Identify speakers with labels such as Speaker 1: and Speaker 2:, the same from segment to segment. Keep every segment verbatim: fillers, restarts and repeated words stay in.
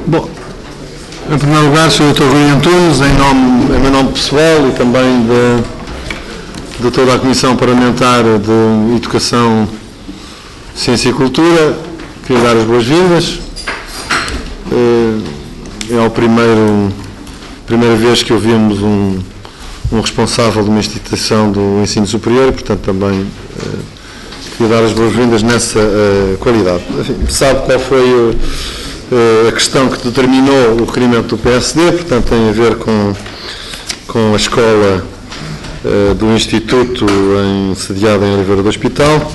Speaker 1: Bom, em primeiro lugar, senhor doutor Rui Antunes, em, nome, em meu nome pessoal e também de, de toda a Comissão Parlamentar de Educação, Ciência e Cultura, queria dar as boas-vindas. É a primeiro, primeira vez que ouvimos um, um responsável de uma instituição do ensino superior e, portanto, também eh, queria dar as boas-vindas nessa eh, qualidade. Enfim, sabe qual foi eh, a questão que determinou o requerimento do P S D, portanto, tem a ver com, com a escola eh, do Instituto em, sediada em Oliveira do Hospital.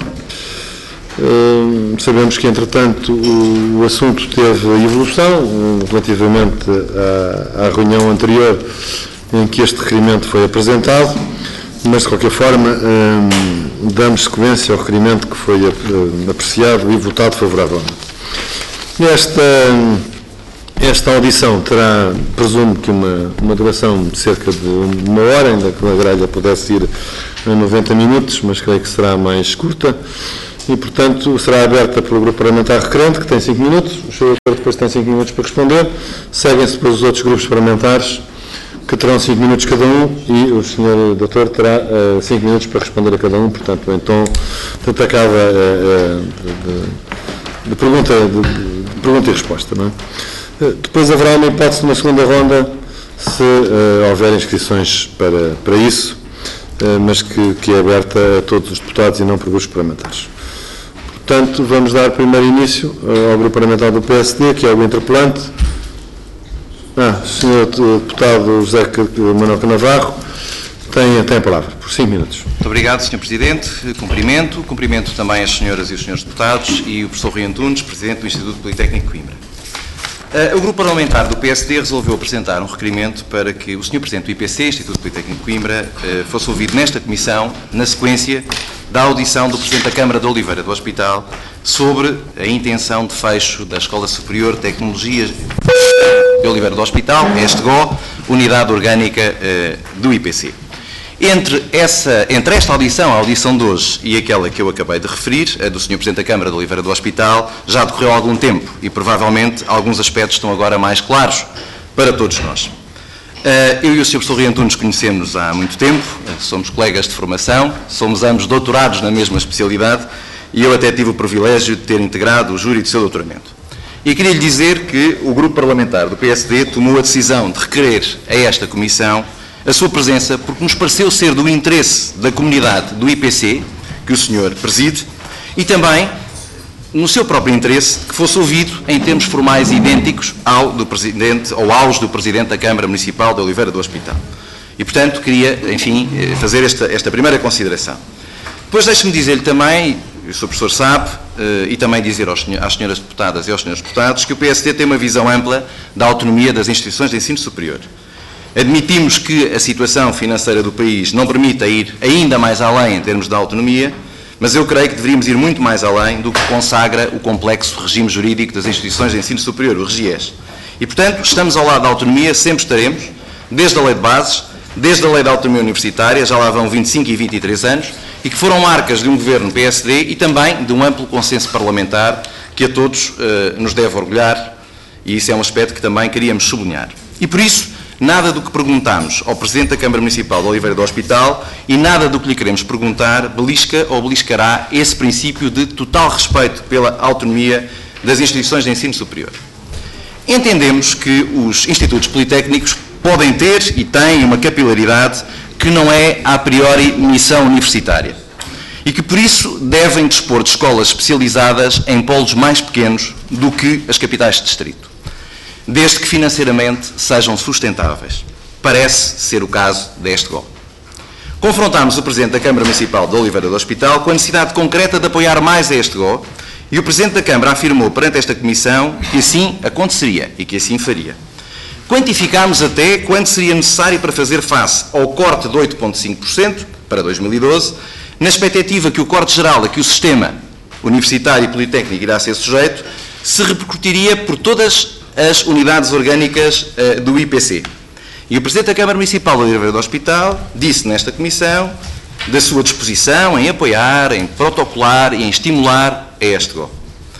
Speaker 1: Uh, sabemos que, entretanto, o, o assunto teve evolução uh, relativamente à, à reunião anterior em que este requerimento foi apresentado, mas, de qualquer forma, uh, damos sequência ao requerimento que foi uh, apreciado e votado favoravelmente. Esta, esta audição terá, presumo que, uma, uma duração de cerca de uma hora, ainda que a grelha pudesse ir a noventa minutos, mas creio que será mais curta. E, portanto, será aberta pelo Grupo Parlamentar Requerente, que tem cinco minutos. O senhor doutor depois tem cinco minutos para responder. Seguem-se depois os outros grupos parlamentares, que terão cinco minutos cada um, e o senhor doutor terá uh, cinco minutos para responder a cada um. Portanto, em tom, portanto, acaba uh, de, de, pergunta, de, de pergunta e resposta. Não é? Uh, depois haverá uma hipótese de uma segunda ronda, se uh, houver inscrições para, para isso, uh, mas que, que é aberta a todos os deputados e não por grupos parlamentares. Portanto, vamos dar primeiro início ao Grupo Parlamentar do P S D, que é o interpelante. Ah, o senhor deputado José Manuel Canavarro tem, tem a palavra, por cinco minutos.
Speaker 2: Muito obrigado, senhor Presidente. Cumprimento. Cumprimento também as senhoras e os senhores deputados e o professor Rui Antunes, Presidente do Instituto Politécnico de Coimbra. Uh, o Grupo Parlamentar do P S D resolveu apresentar um requerimento para que o senhor Presidente do I P C, Instituto Politécnico de Coimbra, uh, fosse ouvido nesta comissão, na sequência da audição do Presidente da Câmara de Oliveira do Hospital sobre a intenção de fecho da Escola Superior de Tecnologia de Oliveira do Hospital, ESTEGO, Unidade Orgânica uh, do I P C. Entre, essa, entre esta audição, a audição de hoje, e aquela que eu acabei de referir, a do senhor Presidente da Câmara de Oliveira do Hospital, já decorreu algum tempo e, provavelmente, alguns aspectos estão agora mais claros para todos nós. Eu e o senhor professor Rui Antunes conhecemos há muito tempo, somos colegas de formação, somos ambos doutorados na mesma especialidade e eu até tive o privilégio de ter integrado o júri do seu doutoramento. E queria lhe dizer que o Grupo Parlamentar do P S D tomou a decisão de requerer a esta comissão a sua presença porque nos pareceu ser do interesse da comunidade do I P C, que o senhor preside, e também no seu próprio interesse que fosse ouvido em termos formais idênticos ao do Presidente ou aos do Presidente da Câmara Municipal de Oliveira do Hospital. E, portanto, queria, enfim, fazer esta, esta primeira consideração. Depois deixe-me dizer-lhe também, o senhor professor sabe, e também dizer aos, às senhoras deputadas e aos senhores deputados, que o P S D tem uma visão ampla da autonomia das instituições de ensino superior. Admitimos que a situação financeira do país não permita ir ainda mais além em termos de autonomia, mas eu creio que deveríamos ir muito mais além do que consagra o complexo regime jurídico das instituições de ensino superior, o REGIES. E, portanto, estamos ao lado da autonomia, sempre estaremos, desde a lei de bases, desde a lei da autonomia universitária, já lá vão vinte e cinco e vinte e três anos, e que foram marcas de um governo P S D e também de um amplo consenso parlamentar que a todos uh, nos deve orgulhar, e isso é um aspecto que também queríamos sublinhar. E, por isso, nada do que perguntamos ao Presidente da Câmara Municipal de Oliveira do Hospital e nada do que lhe queremos perguntar belisca ou beliscará esse princípio de total respeito pela autonomia das instituições de ensino superior. Entendemos que os institutos politécnicos podem ter e têm uma capilaridade que não é, a priori, missão universitária e que, por isso, devem dispor de escolas especializadas em polos mais pequenos do que as capitais de distrito, desde que financeiramente sejam sustentáveis. Parece ser o caso da ESTEGO. Confrontámos o Presidente da Câmara Municipal de Oliveira do Hospital com a necessidade concreta de apoiar mais a ESTEGO e o Presidente da Câmara afirmou perante esta Comissão que assim aconteceria e que assim faria. Quantificámos até quanto seria necessário para fazer face ao corte de oito vírgula cinco por cento para dois mil e doze, na expectativa que o corte geral a que o sistema universitário e politécnico irá ser sujeito se repercutiria por todas as unidades orgânicas uh, do I P C. E o Presidente da Câmara Municipal de Oliveira do Hospital disse nesta comissão da sua disposição em apoiar, em protocolar e em estimular a ESTEGO.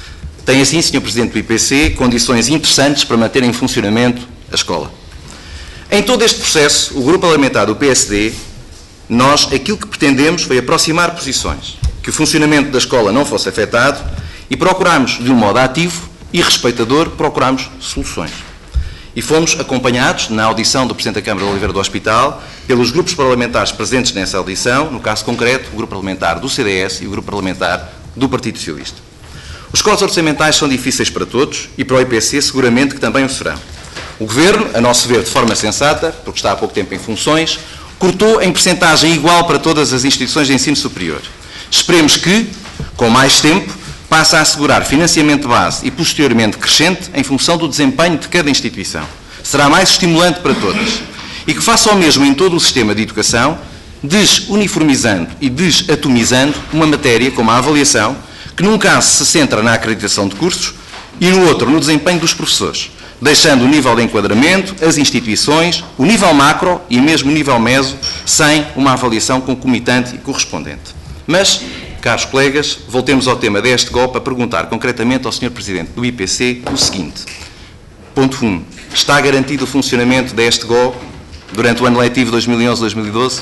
Speaker 2: Tem assim, senhor Presidente do I P C, condições interessantes para manter em funcionamento a escola. Em todo este processo, o Grupo Parlamentar do P S D, nós, aquilo que pretendemos foi aproximar posições, que o funcionamento da escola não fosse afetado e procuramos, de um modo ativo e respeitador, procuramos soluções. E fomos acompanhados, na audição do Presidente da Câmara de Oliveira do Hospital, pelos grupos parlamentares presentes nessa audição, no caso concreto, o Grupo Parlamentar do C D S e o Grupo Parlamentar do Partido Socialista. Os cortes orçamentais são difíceis para todos e para o I P C seguramente que também o serão. O Governo, a nosso ver de forma sensata, porque está há pouco tempo em funções, cortou em percentagem igual para todas as instituições de ensino superior. Esperemos que, com mais tempo, passe a assegurar financiamento base e posteriormente crescente em função do desempenho de cada instituição. Será mais estimulante para todas. E que faça o mesmo em todo o sistema de educação, desuniformizando e desatomizando uma matéria como a avaliação, que num caso se centra na acreditação de cursos e no outro no desempenho dos professores, deixando o nível de enquadramento, as instituições, o nível macro e mesmo o nível meso, sem uma avaliação concomitante e correspondente. Mas, caros colegas, voltemos ao tema deste golpe a perguntar concretamente ao senhor Presidente do I P C o seguinte. Ponto um. Está garantido o funcionamento deste golpe durante o ano letivo dois mil e onze dois mil e doze?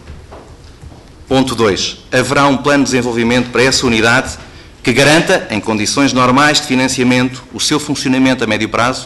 Speaker 2: Ponto dois. Haverá um plano de desenvolvimento para essa unidade que garanta, em condições normais de financiamento, o seu funcionamento a médio prazo?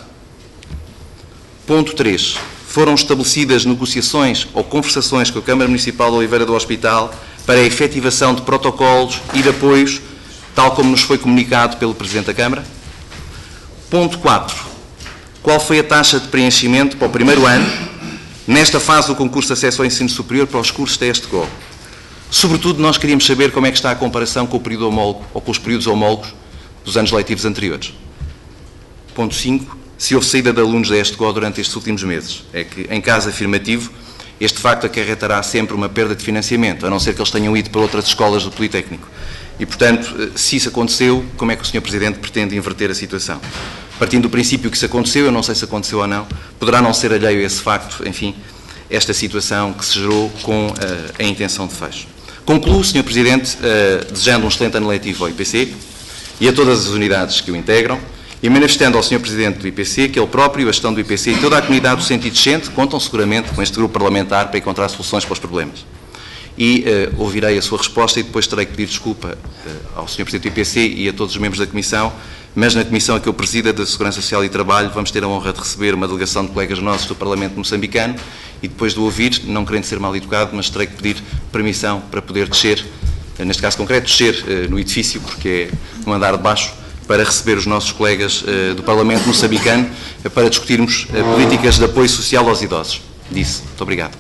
Speaker 2: Ponto três. Foram estabelecidas negociações ou conversações com a Câmara Municipal de Oliveira do Hospital para a efetivação de protocolos e de apoios, tal como nos foi comunicado pelo Presidente da Câmara? Ponto quatro. Qual foi a taxa de preenchimento para o primeiro ano, nesta fase do concurso de acesso ao ensino superior para os cursos de este golpe? Sobretudo, nós queríamos saber como é que está a comparação com o período homólogo ou com os períodos homólogos dos anos letivos anteriores. Ponto cinco. Se houve saída de alunos da ESTGO durante estes últimos meses. É que, em caso afirmativo, este facto acarretará sempre uma perda de financiamento, a não ser que eles tenham ido para outras escolas do Politécnico. E, portanto, se isso aconteceu, como é que o senhor Presidente pretende inverter a situação? Partindo do princípio que isso aconteceu, eu não sei se aconteceu ou não, poderá não ser alheio a esse facto, enfim, esta situação que se gerou com uh, a intenção de fecho. Concluo, senhor Presidente, uh, desejando um excelente ano letivo ao I P C e a todas as unidades que o integram, e manifestando ao senhor Presidente do I P C que ele próprio, a gestão do I P C e toda a comunidade do sentido decente contam seguramente com este grupo parlamentar para encontrar soluções para os problemas. E uh, ouvirei a sua resposta e depois terei que pedir desculpa uh, ao senhor Presidente do I P C e a todos os membros da Comissão, mas na Comissão a que eu presida da Segurança Social e Trabalho vamos ter a honra de receber uma delegação de colegas nossos do Parlamento moçambicano e depois de o ouvir, não querendo ser mal educado, mas terei que pedir permissão para poder descer, uh, neste caso concreto, descer uh, no edifício, porque é um andar de baixo, para receber os nossos colegas uh, do Parlamento moçambicano uh, para discutirmos uh, políticas de apoio social aos idosos. Disse. Muito obrigado.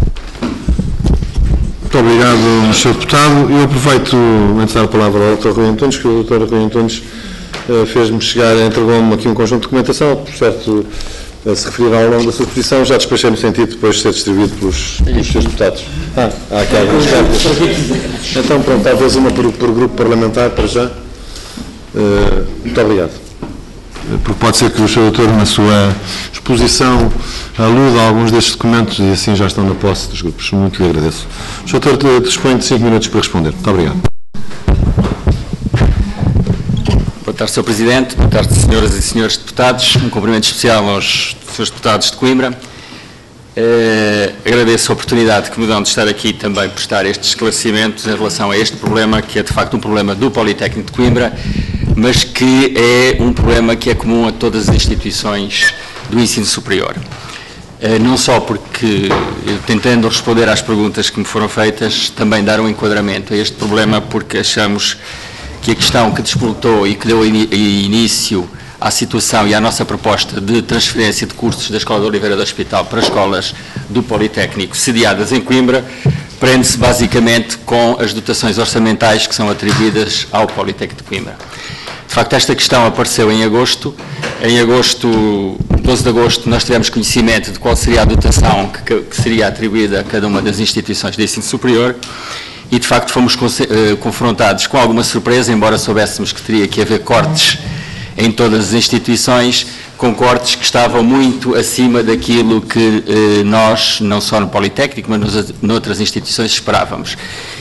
Speaker 1: Muito obrigado, senhor Deputado. Eu aproveito, antes de dar a palavra ao doutor Rui Antunes, que o doutor Rui Antunes uh, fez-me chegar, entregou-me aqui um conjunto de documentação, por certo, uh, se referir ao longo da sua exposição, já despachei no sentido de depois ser distribuído pelos, pelos seus deputados. Ah, há aqui algumas cartas. Então, pronto, talvez uma por, por grupo parlamentar, para já. Uh, muito obrigado. Porque pode ser que o senhor doutor, na sua exposição, aluda a alguns destes documentos e assim já estão na posse dos grupos. Muito lhe agradeço. O senhor doutor dispõe de cinco minutos para responder. Muito obrigado.
Speaker 3: Boa tarde, senhor Presidente. Boa tarde, senhoras e senhores deputados. Um cumprimento especial aos senhores deputados de Coimbra. Uh, agradeço a oportunidade que me dão de estar aqui também prestar estes esclarecimentos em relação a este problema, que é de facto um problema do Politécnico de Coimbra, mas que é um problema que é comum a todas as instituições do ensino superior. Uh, não só porque, tentando responder às perguntas que me foram feitas, também dar um enquadramento a este problema, porque achamos que a questão que despoletou e que deu início à situação e à nossa proposta de transferência de cursos da Escola de Oliveira do Hospital para escolas do Politécnico sediadas em Coimbra, prende-se basicamente com as dotações orçamentais que são atribuídas ao Politécnico de Coimbra. De facto, esta questão apareceu em agosto. Em agosto, doze de agosto, nós tivemos conhecimento de qual seria a dotação que, que seria atribuída a cada uma das instituições de ensino superior e, de facto, fomos confrontados com alguma surpresa, embora soubéssemos que teria que haver cortes em todas as instituições, com cortes que estavam muito acima daquilo que eh, nós, não só no Politécnico, mas nos, noutras instituições, esperávamos.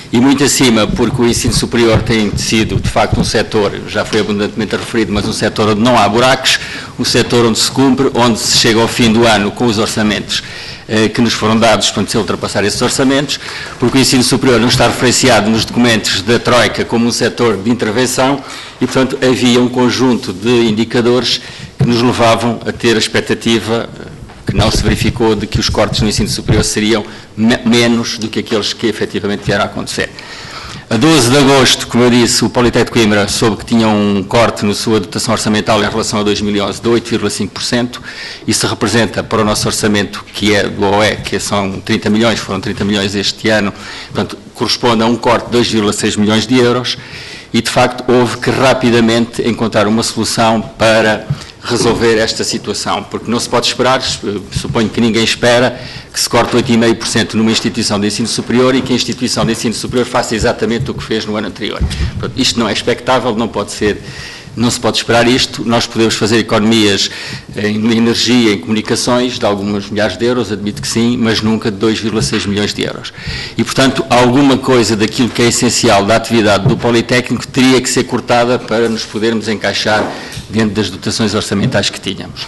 Speaker 3: e muito acima porque o ensino superior tem sido, de facto, um setor, já foi abundantemente referido, mas um setor onde não há buracos, um setor onde se cumpre, onde se chega ao fim do ano com os orçamentos eh, que nos foram dados quando se ultrapassar esses orçamentos, porque o ensino superior não está referenciado nos documentos da Troika como um setor de intervenção e, portanto, havia um conjunto de indicadores que nos levavam a ter a expectativa que não se verificou de que os cortes no ensino superior seriam me menos do que aqueles que efetivamente vieram a acontecer. A doze de agosto, como eu disse, o Politécnico de Coimbra soube que tinha um corte na sua dotação orçamental em relação a dois mil e onze de oito vírgula cinco por cento. Isso representa para o nosso orçamento, que é do O E, que são trinta milhões, foram trinta milhões este ano, portanto, corresponde a um corte de dois vírgula seis milhões de euros e, de facto, houve que rapidamente encontrar uma solução para resolver esta situação, porque não se pode esperar, suponho que ninguém espera, que se corte oito vírgula cinco por cento numa instituição de ensino superior e que a instituição de ensino superior faça exatamente o que fez no ano anterior. Portanto, isto não é expectável, não pode ser, não se pode esperar isto. Nós podemos fazer economias em energia, em comunicações, de algumas milhares de euros, admito que sim, mas nunca de dois vírgula seis milhões de euros. E, portanto, alguma coisa daquilo que é essencial da atividade do Politécnico teria que ser cortada para nos podermos encaixar dentro das dotações orçamentais que tínhamos.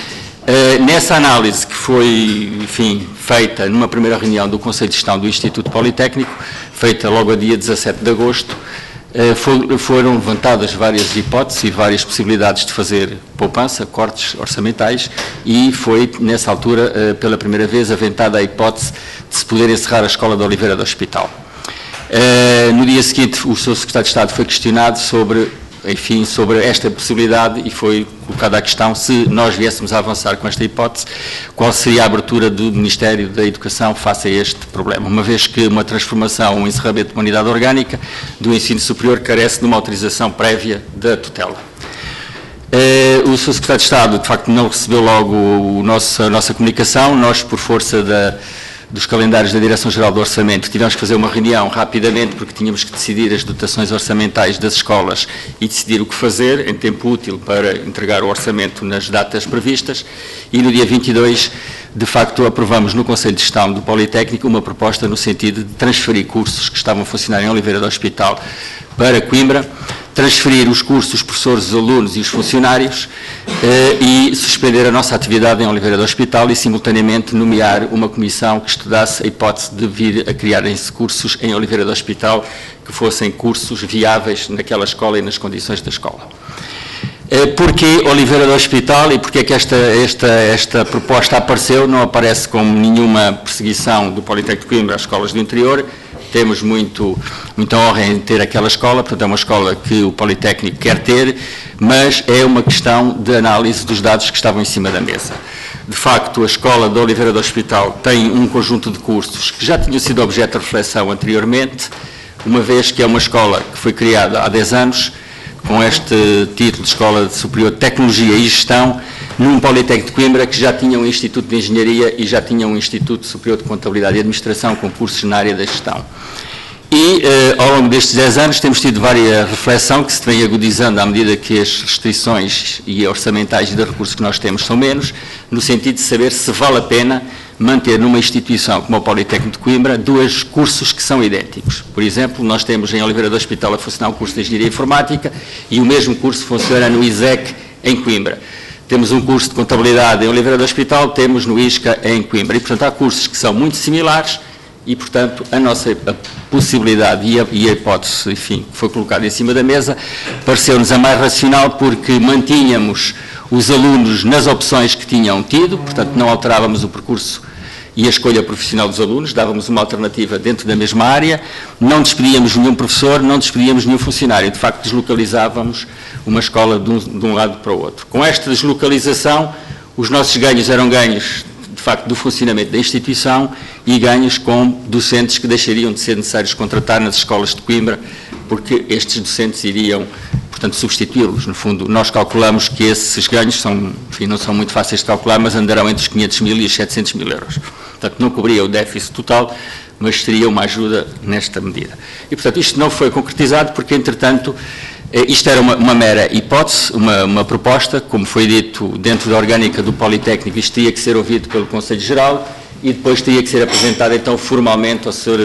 Speaker 3: Uh, nessa análise que foi, enfim, feita numa primeira reunião do Conselho de Gestão do Instituto Politécnico, feita logo a dia dezassete de agosto, uh, for, foram levantadas várias hipóteses e várias possibilidades de fazer poupança, cortes orçamentais, e foi, nessa altura, uh, pela primeira vez, aventada a hipótese de se poder encerrar a Escola de Oliveira do Hospital. Uh, no dia seguinte, o seu Secretário de Estado foi questionado sobre enfim, sobre esta possibilidade e foi colocada a questão se nós viéssemos a avançar com esta hipótese, qual seria a abertura do Ministério da Educação face a este problema, uma vez que uma transformação, um encerramento de uma unidade orgânica do ensino superior carece de uma autorização prévia da tutela. O senhor Secretário de Estado, de facto, não recebeu logo o nosso, a nossa comunicação, nós, por força da dos calendários da Direção-Geral do Orçamento, tivemos que fazer uma reunião rapidamente porque tínhamos que decidir as dotações orçamentais das escolas e decidir o que fazer em tempo útil para entregar o orçamento nas datas previstas e no dia vinte e dois, de facto, aprovamos no Conselho de Gestão do Politécnico uma proposta no sentido de transferir cursos que estavam a funcionar em Oliveira do Hospital para Coimbra, transferir os cursos, os professores, os alunos e os funcionários eh, e suspender a nossa atividade em Oliveira do Hospital e, simultaneamente, nomear uma comissão que estudasse a hipótese de vir a criarem-se cursos em Oliveira do Hospital que fossem cursos viáveis naquela escola e nas condições da escola. Eh, porquê Oliveira do Hospital e porquê que esta, esta, esta proposta apareceu? Não aparece como nenhuma perseguição do Politécnico de Coimbra às escolas do interior. Temos muito, muita honra em ter aquela escola, portanto é uma escola que o Politécnico quer ter, mas é uma questão de análise dos dados que estavam em cima da mesa. De facto, a escola de Oliveira do Hospital tem um conjunto de cursos que já tinham sido objeto de reflexão anteriormente, uma vez que é uma escola que foi criada há dez anos, com este título de Escola Superior de Tecnologia e Gestão, num Politécnico de Coimbra que já tinha um Instituto de Engenharia e já tinha um Instituto Superior de Contabilidade e Administração com cursos na área da gestão. E, eh, ao longo destes dez anos, temos tido várias reflexão que se vem agudizando à medida que as restrições e orçamentais e de recursos que nós temos são menos, no sentido de saber se vale a pena manter numa instituição como o Politécnico de Coimbra dois cursos que são idênticos. Por exemplo, nós temos em Oliveira do Hospital a funcionar um curso de Engenharia Informática e o mesmo curso funciona no I S E C em Coimbra. Temos um curso de Contabilidade em Oliveira do Hospital, temos no I S C A em Coimbra. E, portanto, há cursos que são muito similares e, portanto, a nossa a possibilidade e a, e a hipótese, enfim, que foi colocada em cima da mesa, pareceu-nos a mais racional porque mantínhamos os alunos nas opções que tinham tido, portanto, não alterávamos o percurso e a escolha profissional dos alunos, dávamos uma alternativa dentro da mesma área, não despedíamos nenhum professor, não despedíamos nenhum funcionário, de facto deslocalizávamos uma escola de um, de um lado para o outro. Com esta deslocalização, os nossos ganhos eram ganhos, de facto, do funcionamento da instituição e ganhos com docentes que deixariam de ser necessários contratar nas escolas de Coimbra, porque estes docentes iriam, portanto, substituí-los. No fundo, nós calculamos que esses ganhos são, enfim, não são muito fáceis de calcular, mas andarão entre os quinhentos mil e os setecentos mil euros. Portanto, não cobria o déficit total, mas seria uma ajuda nesta medida. E, portanto, isto não foi concretizado porque, entretanto, isto era uma, uma mera hipótese, uma, uma proposta, como foi dito dentro da orgânica do Politécnico, isto teria que ser ouvido pelo Conselho Geral e depois teria que ser apresentado, então, formalmente ao senhor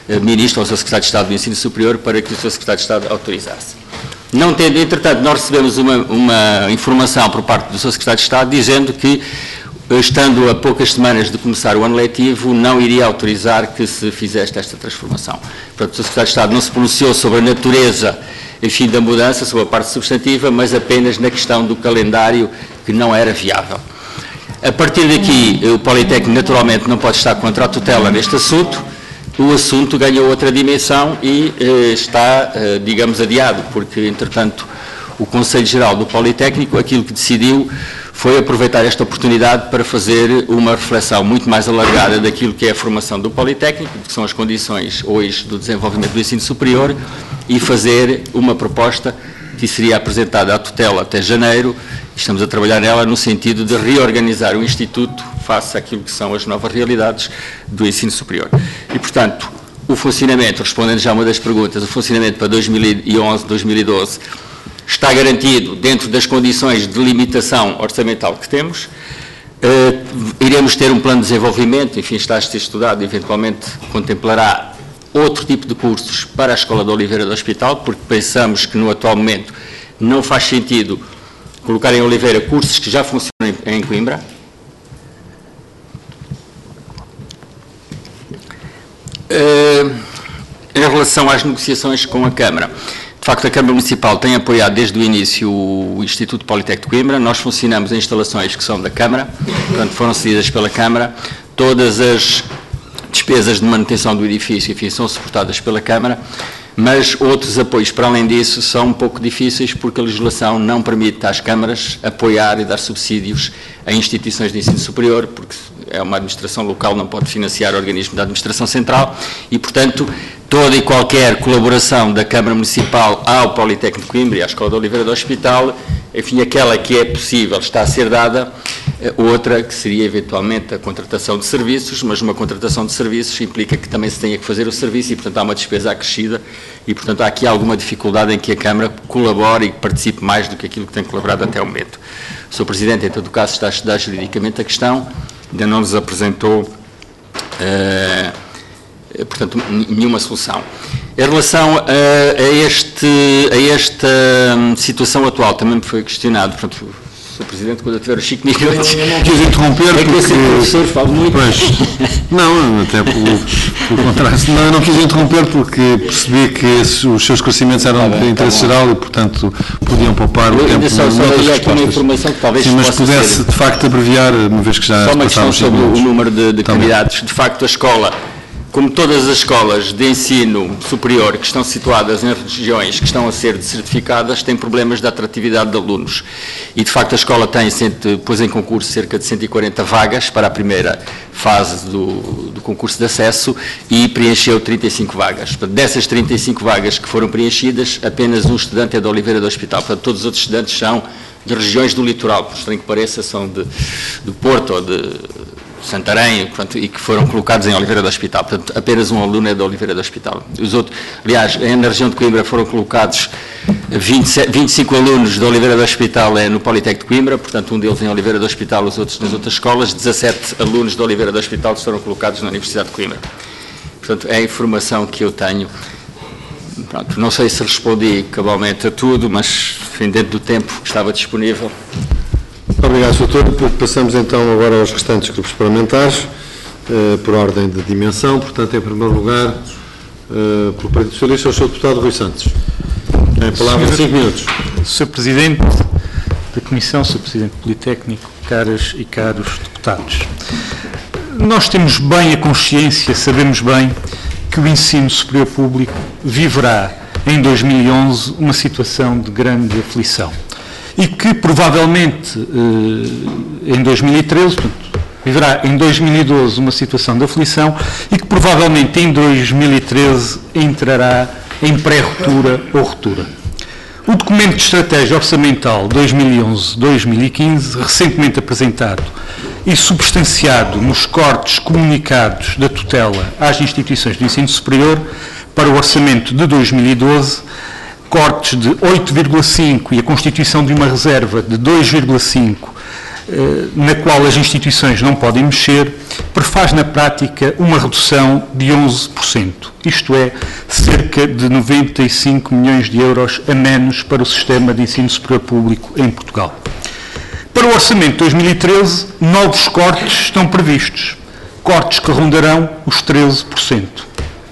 Speaker 3: Ministro ou o seu Secretário de Estado do Ensino Superior para que o seu Secretário de Estado autorizasse. Não tendo, entretanto, nós recebemos uma, uma informação por parte do seu Secretário de Estado dizendo que, estando a poucas semanas de começar o ano letivo, não iria autorizar que se fizesse esta transformação. Portanto, o seu Secretário de Estado não se pronunciou sobre a natureza, enfim, da mudança, sobre a parte substantiva, mas apenas na questão do calendário, que não era viável. A partir daqui, o Politécnico naturalmente não pode estar contra a tutela neste assunto. O assunto ganhou outra dimensão e eh, está, eh, digamos, adiado, porque, entretanto, o Conselho Geral do Politécnico, aquilo que decidiu foi aproveitar esta oportunidade para fazer uma reflexão muito mais alargada daquilo que é a formação do Politécnico, que são as condições hoje do desenvolvimento do ensino superior, e fazer uma proposta que seria apresentada à tutela até janeiro. Estamos a trabalhar nela no sentido de reorganizar o Instituto face àquilo que são as novas realidades do ensino superior. E, portanto, o funcionamento, respondendo já a uma das perguntas, o funcionamento para dois mil e onze, dois mil e doze está garantido dentro das condições de limitação orçamental que temos. Uh, iremos ter um plano de desenvolvimento, enfim, está a ser estudado, eventualmente contemplará outro tipo de cursos para a Escola de Oliveira do Hospital, porque pensamos que no atual momento não faz sentido colocar em Oliveira cursos que já funcionam em Coimbra. Uh, em relação às negociações com a Câmara, de facto a Câmara Municipal tem apoiado desde o início o Instituto Politécnico de Coimbra. Nós funcionamos em instalações que são da Câmara, portanto foram cedidas pela Câmara. Todas as despesas de manutenção do edifício, enfim, são suportadas pela Câmara, mas outros apoios para além disso são um pouco difíceis porque a legislação não permite às câmaras apoiar e dar subsídios a instituições de ensino superior, porque é uma administração local, não pode financiar o organismo da administração central e, portanto, toda e qualquer colaboração da Câmara Municipal ao Politécnico de Coimbra e à Escola de Oliveira do Hospital, enfim, aquela que é possível está a ser dada, outra que seria eventualmente a contratação de serviços, mas uma contratação de serviços implica que também se tenha que fazer o serviço e, portanto, há uma despesa acrescida e, portanto, há aqui alguma dificuldade em que a Câmara colabore e participe mais do que aquilo que tem colaborado até o momento. O senhor Presidente, em todo o caso, está a estudar juridicamente a questão, ainda não nos apresentou, uh, portanto, nenhuma solução. Em relação a, a, este, a esta situação atual, também me foi questionado, portanto, senhor Presidente, quando eu tiver os cinco minutos...
Speaker 1: Eu não quis interromper
Speaker 3: é
Speaker 1: porque...
Speaker 3: que eu sei que o professor fala muito.
Speaker 1: Pois, não, até pelo, pelo contrário. Não, eu não quis interromper porque percebi que esses, os seus esclarecimentos eram tá de interesse tá geral e, portanto, podiam poupar o tempo
Speaker 3: só,
Speaker 1: de
Speaker 3: só
Speaker 1: outras
Speaker 3: aqui uma informação que talvez
Speaker 1: Sim, mas
Speaker 3: possa
Speaker 1: pudesse,
Speaker 3: ser...
Speaker 1: de facto, abreviar, uma vez que já
Speaker 3: Só uma questão sobre
Speaker 1: minutos.
Speaker 3: o número de, de candidatos. De facto, a escola... Como todas as escolas de ensino superior que estão situadas em regiões que estão a ser certificadas, têm problemas de atratividade de alunos. E, de facto, a escola tem, pôs em concurso cerca de cento e quarenta vagas para a primeira fase do, do concurso de acesso e preencheu trinta e cinco vagas. Portanto, dessas trinta e cinco vagas que foram preenchidas, apenas um estudante é de Oliveira do Hospital. Portanto, todos os outros estudantes são de regiões do litoral, por estranho que pareça, são de, de Porto ou de Santarém, portanto, e que foram colocados em Oliveira do Hospital. Portanto, apenas um aluno é de Oliveira do Hospital. Os outros, aliás, na região de Coimbra foram colocados vinte e sete, vinte e cinco alunos de Oliveira do Hospital é no Politécnico de Coimbra, portanto, um deles em Oliveira do Hospital, os outros nas outras escolas. dezassete alunos de Oliveira do Hospital foram colocados na Universidade de Coimbra. Portanto, é a informação que eu tenho. Pronto, não sei se respondi cabalmente a tudo, mas, enfim, dentro do tempo que estava disponível.
Speaker 1: Obrigado, doutor. Passamos então agora aos restantes grupos parlamentares, eh, por ordem de dimensão. Portanto, em primeiro lugar, eh, pelo Partido Socialista, o senhor deputado Rui Santos. Tem a palavra em cinco minutos.
Speaker 4: senhor Presidente da Comissão, senhor Presidente Politécnico, caras e caros deputados. Nós temos bem a consciência, sabemos bem, que o ensino superior público viverá em dois mil e onze uma situação de grande aflição. E que provavelmente em dois mil e treze, portanto, viverá em dois mil e doze uma situação de aflição e que provavelmente em dois mil e treze entrará em pré-ruptura ou ruptura. O documento de estratégia orçamental dois mil e onze a dois mil e quinze, recentemente apresentado e substanciado nos cortes comunicados da tutela às instituições de ensino superior para o orçamento de dois mil e doze, cortes de oito vírgula cinco e a constituição de uma reserva de dois vírgula cinco na qual as instituições não podem mexer, prefaz na prática uma redução de onze por cento, isto é, cerca de noventa e cinco milhões de euros a menos para o sistema de ensino superior público em Portugal. Para o orçamento de dois mil e treze, novos cortes estão previstos, cortes que rondarão os treze por cento.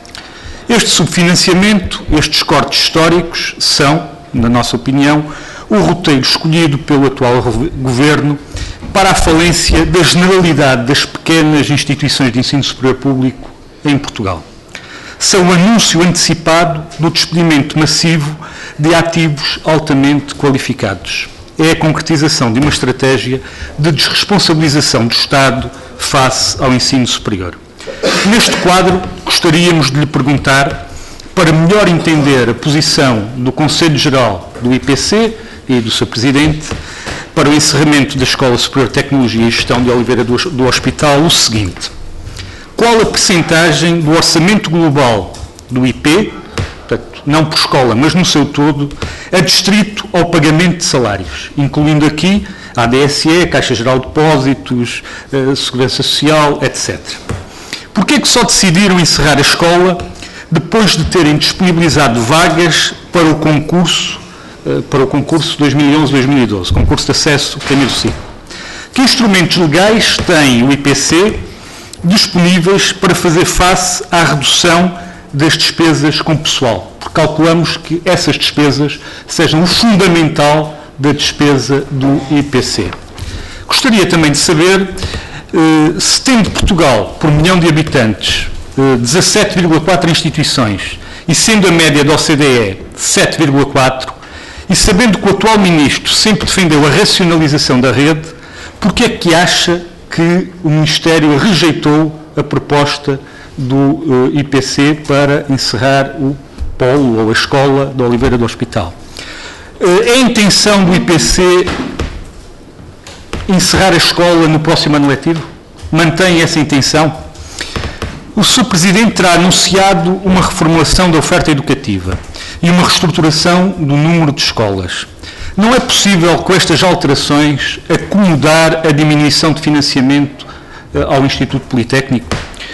Speaker 4: Este subfinanciamento, estes cortes históricos, são, na nossa opinião, o roteiro escolhido pelo atual Governo para a falência da generalidade das pequenas instituições de ensino superior público em Portugal. São o anúncio antecipado do despedimento massivo de ativos altamente qualificados. É a concretização de uma estratégia de desresponsabilização do Estado face ao ensino superior. Neste quadro, gostaríamos de lhe perguntar, para melhor entender a posição do Conselho Geral do I P C e do seu Presidente, para o encerramento da Escola Superior de Tecnologia e Gestão de Oliveira do Hospital, o seguinte: qual a percentagem do orçamento global do I P, portanto, não por escola, mas no seu todo, adstrito ao pagamento de salários, incluindo aqui a A D S E, a Caixa Geral de Depósitos, a Segurança Social, etcétera. Porquê é que só decidiram encerrar a escola depois de terem disponibilizado vagas para o concurso, para o concurso dois mil e onze dois mil e doze, concurso de acesso primeiro ciclo? Que instrumentos legais tem o I P C disponíveis para fazer face à redução das despesas com pessoal? Porque calculamos que essas despesas sejam o fundamental da despesa do I P C. Gostaria também de saber eh, se tendo Portugal, por milhão de habitantes, eh, dezassete vírgula quatro instituições e sendo a média da O C D E sete vírgula quatro, e sabendo que o atual Ministro sempre defendeu a racionalização da rede, porque é que acha que o Ministério rejeitou a proposta do uh, I P C para encerrar o polo ou a escola de Oliveira do Hospital? Uh, é a intenção do I P C encerrar a escola no próximo ano letivo? Mantém essa intenção? O senhor Presidente terá anunciado uma reformulação da oferta educativa e uma reestruturação do número de escolas. Não é possível, com estas alterações, acomodar a diminuição de financiamento uh, ao Instituto Politécnico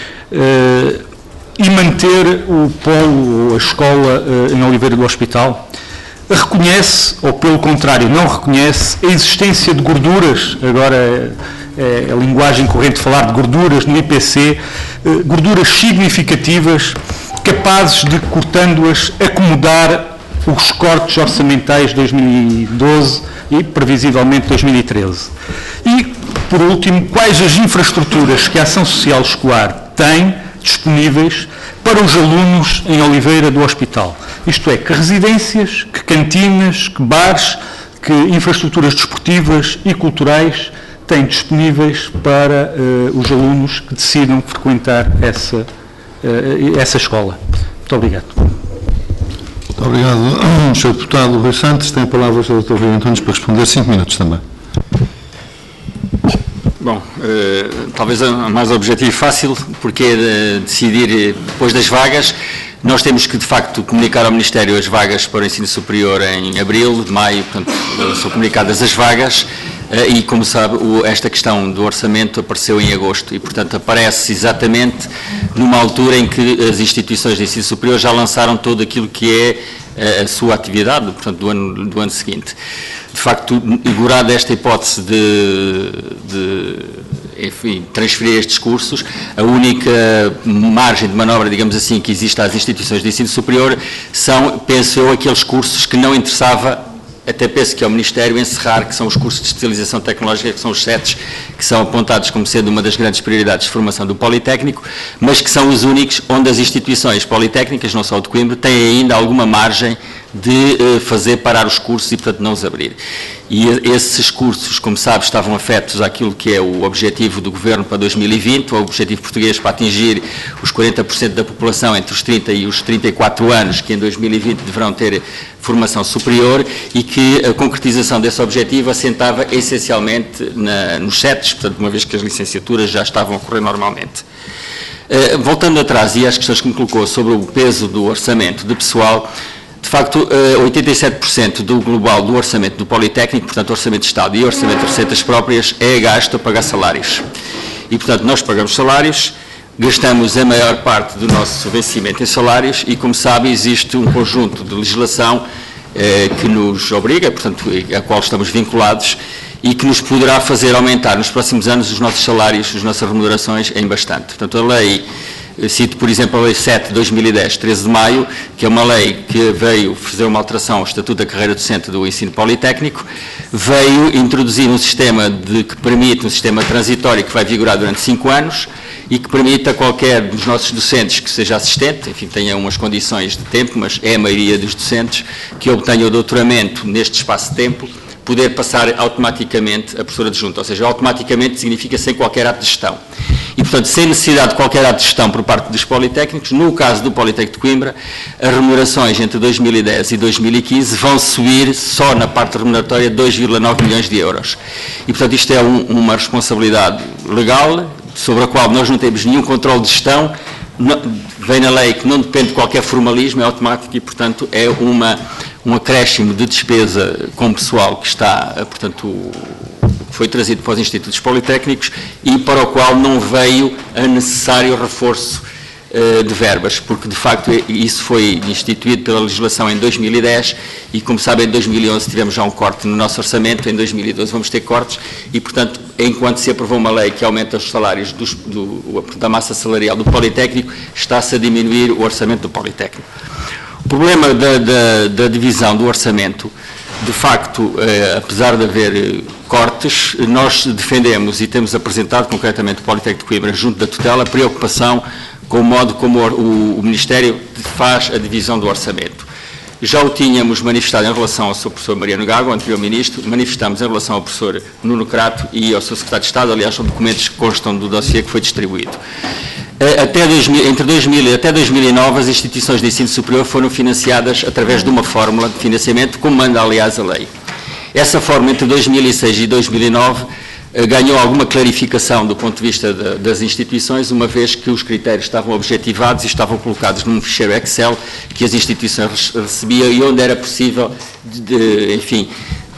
Speaker 4: uh, e manter o polo ou a escola uh, em Oliveira do Hospital? Reconhece, ou pelo contrário, não reconhece a existência de gorduras, agora é, é a linguagem corrente de falar de gorduras no I P C, uh, gorduras significativas, capazes de, cortando-as, acomodar os cortes orçamentais de dois mil e doze e, previsivelmente, dois mil e treze. E, por último, quais as infraestruturas que a Ação Social Escolar tem disponíveis para os alunos em Oliveira do Hospital? Isto é, que residências, que cantinas, que bares, que infraestruturas desportivas e culturais têm disponíveis para uh, os alunos que decidam frequentar essa essa escola. Muito obrigado.
Speaker 1: Muito obrigado, senhor Deputado Rui Santos. Tem a palavra o senhor doutor Rui Antunes para responder. Cinco minutos também.
Speaker 3: Bom, eh, talvez a mais objetivo e fácil, porque é de decidir depois das vagas. Nós temos que, de facto, comunicar ao Ministério as vagas para o ensino superior em abril, maio, portanto, são comunicadas as vagas. E, como sabe, esta questão do orçamento apareceu em agosto e, portanto, aparece exatamente numa altura em que as instituições de ensino superior já lançaram todo aquilo que é a sua atividade, portanto, do ano, do ano seguinte. De facto, ignorada esta hipótese de, de enfim, transferir estes cursos, a única margem de manobra, digamos assim, que existe às instituições de ensino superior são, penso eu, aqueles cursos que não interessava, até penso que ao Ministério, encerrar, que são os cursos de especialização tecnológica, que são os setes, que são apontados como sendo uma das grandes prioridades de formação do Politécnico, mas que são os únicos onde as instituições politécnicas, não só o de Coimbra, têm ainda alguma margem de uh, fazer parar os cursos e, portanto, não os abrir. E esses cursos, como sabe, estavam afetos àquilo que é o objetivo do Governo para dois mil e vinte, o objetivo português para atingir os quarenta por cento da população entre os trinta e os trinta e quatro anos, que em dois mil e vinte deverão ter formação superior, e que a concretização desse objetivo assentava essencialmente na, nos setes, portanto, uma vez que as licenciaturas já estavam a ocorrer normalmente. Uh, voltando atrás, e às questões que me colocou sobre o peso do orçamento de pessoal, De facto, oitenta e sete por cento do global do orçamento do Politécnico, portanto, orçamento de Estado e orçamento de receitas próprias, é gasto a pagar salários. E, portanto, nós pagamos salários, gastamos a maior parte do nosso vencimento em salários e, como sabe, existe um conjunto de legislação eh, que nos obriga, portanto, a qual estamos vinculados e que nos poderá fazer aumentar nos próximos anos os nossos salários, as nossas remunerações em bastante. Portanto, a lei, cito, por exemplo, a Lei sete de dois mil e dez, treze de maio, que é uma lei que veio fazer uma alteração ao Estatuto da Carreira Docente do Ensino Politécnico, veio introduzir um sistema de, que permite, um sistema transitório que vai vigorar durante cinco anos, e que permite a qualquer dos nossos docentes que seja assistente, enfim, tenha umas condições de tempo, mas é a maioria dos docentes, que obtenha o doutoramento neste espaço de tempo, poder passar automaticamente a professora adjunta, ou seja, automaticamente significa sem qualquer ato de gestão. E, portanto, sem necessidade de qualquer ato de gestão por parte dos Politécnicos, no caso do Politécnico de Coimbra, as remunerações entre dois mil e dez e dois mil e quinze vão subir só na parte remuneratória dois vírgula nove milhões de euros. E, portanto, isto é um, uma responsabilidade legal, sobre a qual nós não temos nenhum controle de gestão, não, vem na lei que não depende de qualquer formalismo, é automático e, portanto, é uma, um acréscimo de despesa com pessoal que está, portanto, foi trazido para os institutos politécnicos e para o qual não veio a necessário reforço uh, de verbas, porque, de facto, isso foi instituído pela legislação em dois mil e dez e, como sabem, em dois mil e onze tivemos já um corte no nosso orçamento, em dois mil e doze vamos ter cortes e, portanto, enquanto se aprovou uma lei que aumenta os salários dos, do, da massa salarial do Politécnico, está-se a diminuir o orçamento do Politécnico. O problema da, da, da divisão do orçamento, de facto, eh, apesar de haver eh, cortes, nós defendemos e temos apresentado, concretamente o Politécnico de Coimbra, junto da tutela, a preocupação com o modo como o, o Ministério faz a divisão do orçamento. Já o tínhamos manifestado em relação ao seu professor Mariano Gago, o anterior Ministro, manifestamos em relação ao professor Nuno Crato e ao seu Secretário de Estado, aliás, são documentos que constam do dossiê que foi distribuído. Até dois mil, entre dois mil e até dois mil e nove, as instituições de ensino superior foram financiadas através de uma fórmula de financiamento, como manda, aliás, a lei. Essa fórmula, entre dois mil e seis e dois mil e nove, ganhou alguma clarificação do ponto de vista de, das instituições, uma vez que os critérios estavam objetivados e estavam colocados num ficheiro Excel que as instituições recebiam e onde era possível, de, de, enfim,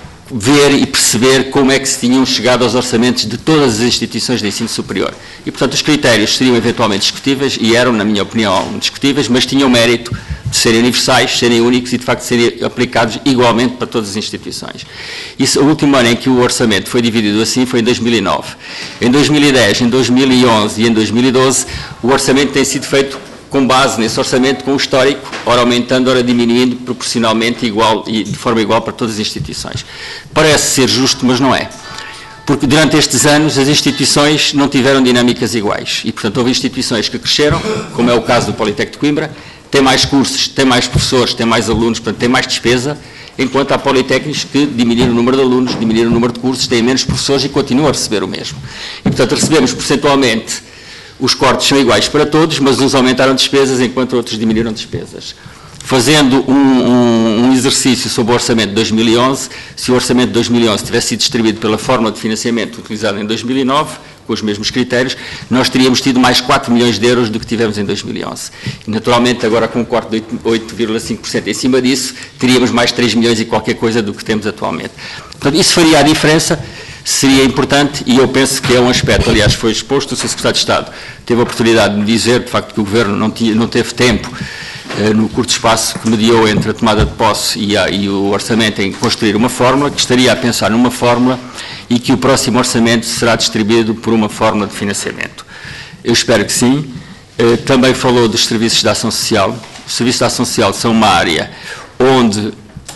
Speaker 3: ver e perceber como é que se tinham chegado aos orçamentos de todas as instituições de ensino superior. E, portanto, os critérios seriam eventualmente discutíveis, e eram, na minha opinião, discutíveis, mas tinham mérito de serem universais, serem únicos e, de facto, serem aplicados igualmente para todas as instituições. Isso, o último ano em que o orçamento foi dividido assim foi em dois mil e nove. Em dois mil e dez, em dois mil e onze e em dois mil e doze, o orçamento tem sido feito com base nesse orçamento, com o histórico, ora aumentando, ora diminuindo, proporcionalmente igual e de forma igual para todas as instituições. Parece ser justo, mas não é. Porque durante estes anos as instituições não tiveram dinâmicas iguais e, portanto, houve instituições que cresceram, como é o caso do Politécnico de Coimbra, tem mais cursos, tem mais professores, tem mais alunos, portanto, tem mais despesa, enquanto há politécnicos que diminuíram o número de alunos, diminuíram o número de cursos, têm menos professores e continuam a receber o mesmo. E, portanto, recebemos percentualmente. Os cortes são iguais para todos, mas uns aumentaram despesas enquanto outros diminuíram despesas. Fazendo um, um, um exercício sobre o orçamento de dois mil e onze, se o orçamento de dois mil e onze tivesse sido distribuído pela fórmula de financiamento utilizada em dois mil e nove, com os mesmos critérios, nós teríamos tido mais quatro milhões de euros do que tivemos em dois mil e onze. E, naturalmente, agora com um corte de oito vírgula cinco por cento em cima disso, teríamos mais três milhões e qualquer coisa do que temos atualmente. Portanto, isso faria a diferença. Seria importante, e eu penso que é um aspecto, aliás, foi exposto, o seu Secretário de Estado teve a oportunidade de me dizer, de facto, que o Governo não, tinha, não teve tempo, eh, no curto espaço que mediou entre a tomada de posse e, a, e o orçamento, em construir uma fórmula, que estaria a pensar numa fórmula e que o próximo orçamento será distribuído por uma fórmula de financiamento. Eu espero que sim. Eh, também falou dos serviços de ação social. Os serviços de ação social são uma área onde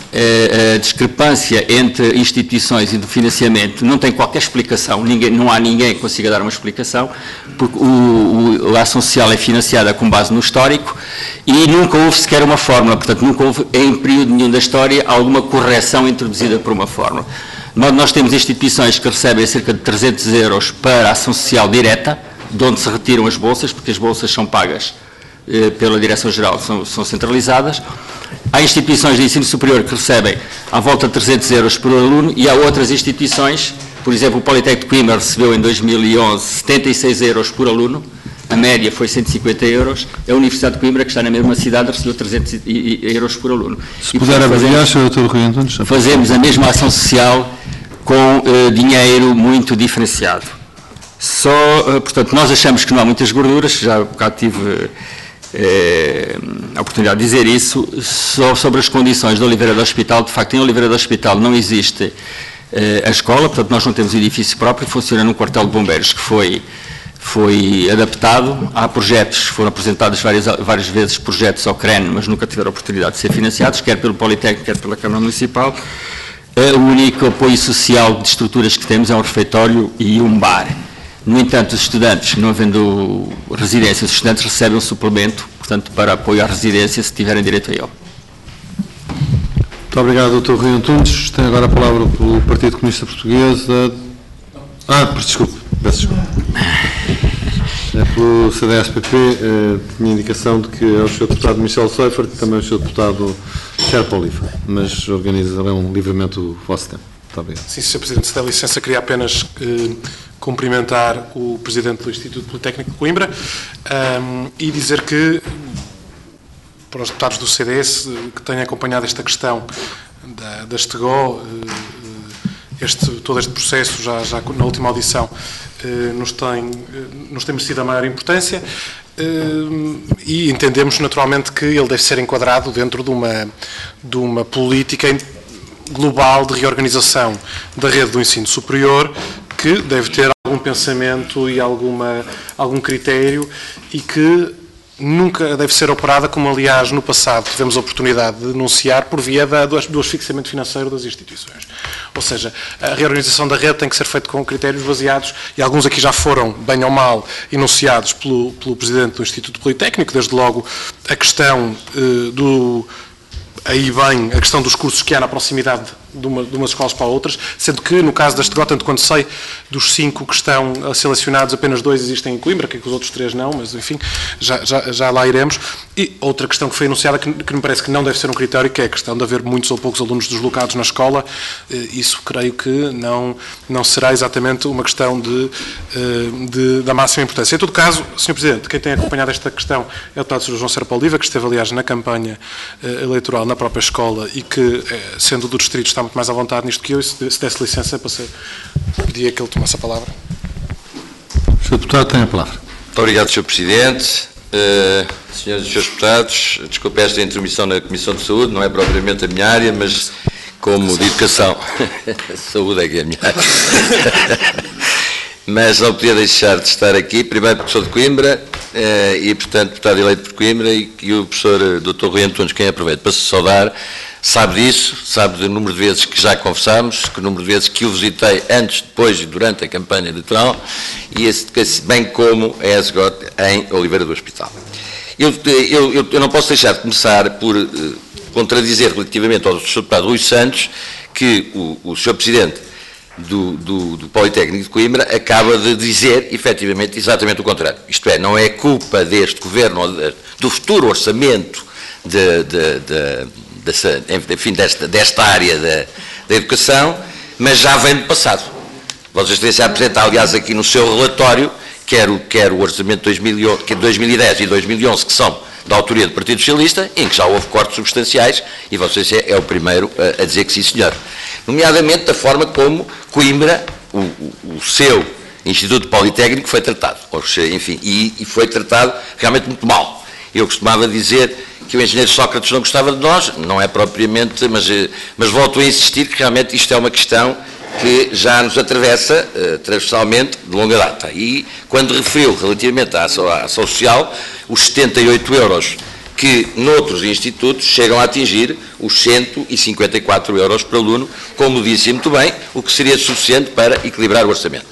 Speaker 3: a discrepância entre instituições e do financiamento não tem qualquer explicação, ninguém, não há ninguém que consiga dar uma explicação, porque o, o, a ação social é financiada com base no histórico e nunca houve sequer uma fórmula, portanto nunca houve em período nenhum da história alguma correção introduzida por uma fórmula. Nós, nós temos instituições que recebem cerca de trezentos euros para a ação social direta, de onde se retiram as bolsas, porque as bolsas são pagas eh, pela Direção-Geral, são, são centralizadas. Há instituições de ensino superior que recebem à volta de trezentos euros por aluno e há outras instituições, por exemplo, o Politécnico de Coimbra recebeu em dois mil e onze setenta e seis euros por aluno, a média foi cento e cinquenta euros, a Universidade de Coimbra, que está na mesma cidade, recebeu trezentos euros por aluno.
Speaker 1: Se puder abreviar, senhor doutor Rui Antunes.
Speaker 3: Fazemos a mesma ação social com uh, dinheiro muito diferenciado. Só, uh, portanto, nós achamos que não há muitas gorduras, já há bocado tive uh, a oportunidade de dizer isso, só sobre as condições da Oliveira do Hospital. De facto, em Oliveira do Hospital não existe uh, a escola, portanto, nós não temos um edifício próprio, funciona num quartel de bombeiros que foi, foi adaptado. Há projetos, foram apresentados várias, várias vezes projetos ao C R E N, mas nunca tiveram a oportunidade de ser financiados, quer pelo Politécnico, quer pela Câmara Municipal. O único apoio social de estruturas que temos é um refeitório e um bar. No entanto, os estudantes, não havendo residência, os estudantes recebem um suplemento, portanto, para apoio à residência, se tiverem direito a ele.
Speaker 1: Muito obrigado, doutor Rui Antunes. Tem agora a palavra pelo Partido Comunista Português. Ah, desculpe, peço desculpa. É pelo C D S P P, eh, tinha indicação de que é o senhor deputado Michel Seifert e também o senhor deputado Sherpa Oliva, mas organizarão livremente o vosso tempo. Muito obrigado.
Speaker 5: Sim, senhor Presidente, se der licença, queria apenas eh, cumprimentar o Presidente do Instituto Politécnico de Coimbra um, e dizer que, para os deputados do C D S que têm acompanhado esta questão da, da Estegó, este, todo este processo, já, já na última audição, nos tem, nos tem merecido a maior importância e entendemos naturalmente que ele deve ser enquadrado dentro de uma, de uma política global de reorganização da rede do ensino superior, que deve ter algum pensamento e alguma, algum critério e que nunca deve ser operada como, aliás, no passado tivemos a oportunidade de denunciar por via da, do, do asfixiamento financeiro das instituições. Ou seja, a reorganização da rede tem que ser feita com critérios baseados, e alguns aqui já foram, bem ou mal, enunciados pelo, pelo Presidente do Instituto Politécnico, desde logo a questão eh, do... aí bem a questão dos cursos que há na proximidade de, uma, de umas escolas para outras, sendo que, no caso da Estegó, tanto quanto sei, dos cinco que estão selecionados, apenas dois existem em Coimbra, que os outros três não, mas, enfim, já, já, já lá iremos. E outra questão que foi anunciada, que, que me parece que não deve ser um critério, que é a questão de haver muitos ou poucos alunos deslocados na escola. Isso creio que não, não será exatamente uma questão de, de, da máxima importância. Em todo caso, senhor Presidente, quem tem acompanhado esta questão é o deputado senhor João Serpa Oliva, que esteve, aliás, na campanha eleitoral na própria escola e que, sendo do distrito, está muito mais à vontade nisto que eu, e se desse licença, passei, pedia que ele tomasse a palavra.
Speaker 1: O senhor deputado tem a palavra.
Speaker 6: Muito obrigado, senhor Presidente. Uh, senhores e senhores deputados, desculpe esta intermissão na Comissão de Saúde, não é propriamente a minha área, mas como de educação, saúde é que é a minha área. Mas não podia deixar de estar aqui, primeiro porque sou de Coimbra, uh, e, portanto, deputado eleito por Coimbra, e, e o professor doutor Rui Antunes, quem aproveito para se saudar, sabe disso, sabe do número de vezes que já conversámos, que o número de vezes que o visitei antes, depois e durante a campanha eleitoral, e esse, bem como a ESGOT em Oliveira do Hospital. Eu, eu, eu, eu não posso deixar de começar por uh, contradizer relativamente ao senhor deputado Rui Santos, que o, o senhor Presidente do, do, do Politécnico de Coimbra acaba de dizer, efetivamente, exatamente o contrário. Isto é, não é culpa deste Governo, do futuro orçamento de... de, de Dessa, enfim, desta, desta área da, da educação, mas já vem do passado. Vocês têm-se a apresentar, aliás, aqui no seu relatório, quer o, quer o orçamento de dois mil e dez e dois mil e onze, que são da autoria do Partido Socialista, em que já houve cortes substanciais, e vocês é, é o primeiro a, a dizer que sim, senhor. Nomeadamente da forma como Coimbra, o, o, o seu Instituto Politécnico, foi tratado. Enfim, e, e foi tratado realmente muito mal. Eu costumava dizer que o engenheiro Sócrates não gostava de nós, não é propriamente, mas, mas volto a insistir que realmente isto é uma questão que já nos atravessa uh, transversalmente de longa data. E quando referiu relativamente à ação, à ação social, os setenta e oito euros que noutros institutos chegam a atingir os cento e cinquenta e quatro euros por aluno, como disse muito bem, o que seria suficiente para equilibrar o orçamento.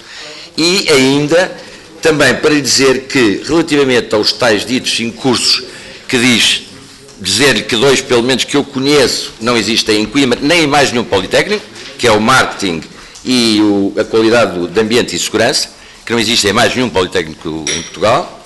Speaker 6: E ainda, também para dizer que, relativamente aos tais ditos cinco cursos, que diz, dizer-lhe que dois, pelo menos que eu conheço, não existem em Coimbra, nem em mais nenhum Politécnico, que é o Marketing e o, a Qualidade do, de Ambiente e Segurança, que não existem em mais nenhum Politécnico em Portugal,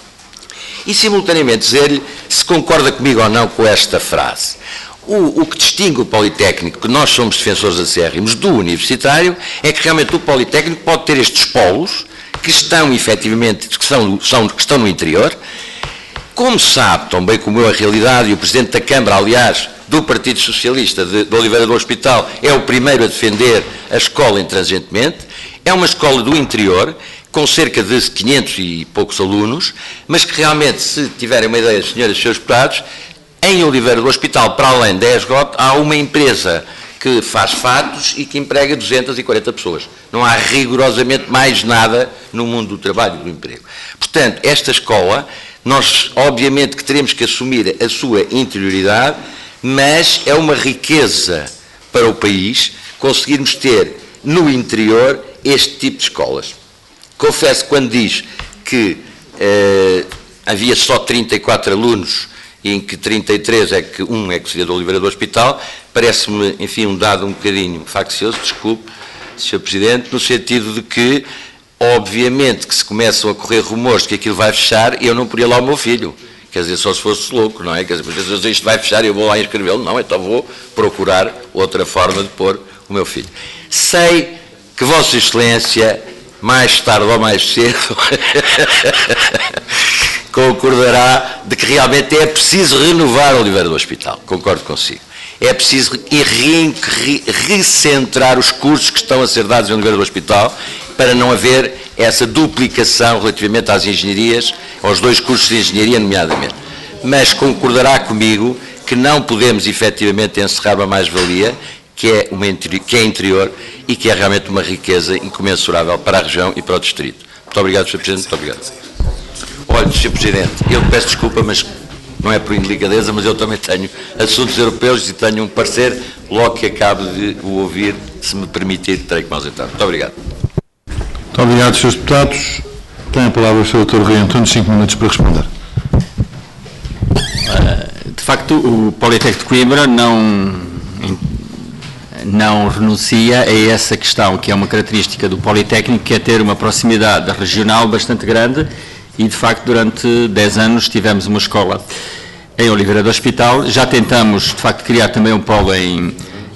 Speaker 6: e simultaneamente dizer-lhe se concorda comigo ou não com esta frase. O, o que distingue o Politécnico, que nós somos defensores acérrimos do universitário, é que realmente o Politécnico pode ter estes polos, que estão efetivamente, que, são, são, que estão no interior. Como sabe, tão bem como eu, a realidade, e o Presidente da Câmara, aliás, do Partido Socialista de, de Oliveira do Hospital, é o primeiro a defender a escola intransigentemente. É uma escola do interior, com cerca de quinhentos e poucos alunos, mas que realmente, se tiverem uma ideia, senhoras e senhores deputados, em Oliveira do Hospital, para além da ESGOT, há uma empresa que faz fatos e que emprega duzentas e quarenta pessoas. Não há rigorosamente mais nada no mundo do trabalho e do emprego. Portanto, esta escola, nós obviamente que teremos que assumir a sua interioridade, mas é uma riqueza para o país conseguirmos ter no interior este tipo de escolas. Confesso que quando diz que eh, havia só trinta e quatro alunos e em que trinta e três é que um é que seria do Oliveira do Hospital, parece-me, enfim, um dado um bocadinho faccioso, desculpe, senhor Presidente, no sentido de que, obviamente, que se começam a correr rumores de que aquilo vai fechar, eu não poria lá o meu filho. Quer dizer, só se fosse louco, não é? Quer dizer, porque isto vai fechar e eu vou lá inscrevê-lo. Não, então vou procurar outra forma de pôr o meu filho. Sei que Vossa Excelência, mais tarde ou mais cedo, concordará de que realmente é preciso renovar o Oliveira do Hospital. Concordo consigo. É preciso re re recentrar os cursos que estão a ser dados em Oliveira do Hospital para não haver essa duplicação relativamente às engenharias, aos dois cursos de engenharia, nomeadamente. Mas concordará comigo que não podemos efetivamente encerrar uma mais-valia que é, uma, que é interior e que é realmente uma riqueza incomensurável para a região e para o distrito. Muito obrigado, senhor Presidente. Muito obrigado. Olha, senhor Presidente, eu peço desculpa, mas não é por indelicadeza, mas eu também tenho assuntos europeus e tenho um parecer, logo que acabo de o ouvir, se me permitir, terei que me ausentar. Muito obrigado.
Speaker 1: Muito obrigado, senhores deputados. Tem a palavra o senhor doutor Rui Antunes, cinco minutos para responder.
Speaker 3: De facto, o Politécnico de Coimbra não, não renuncia a essa questão, que é uma característica do Politécnico, que é ter uma proximidade regional bastante grande, e de facto durante dez anos tivemos uma escola em Oliveira do Hospital. Já tentamos de facto criar também um polo em,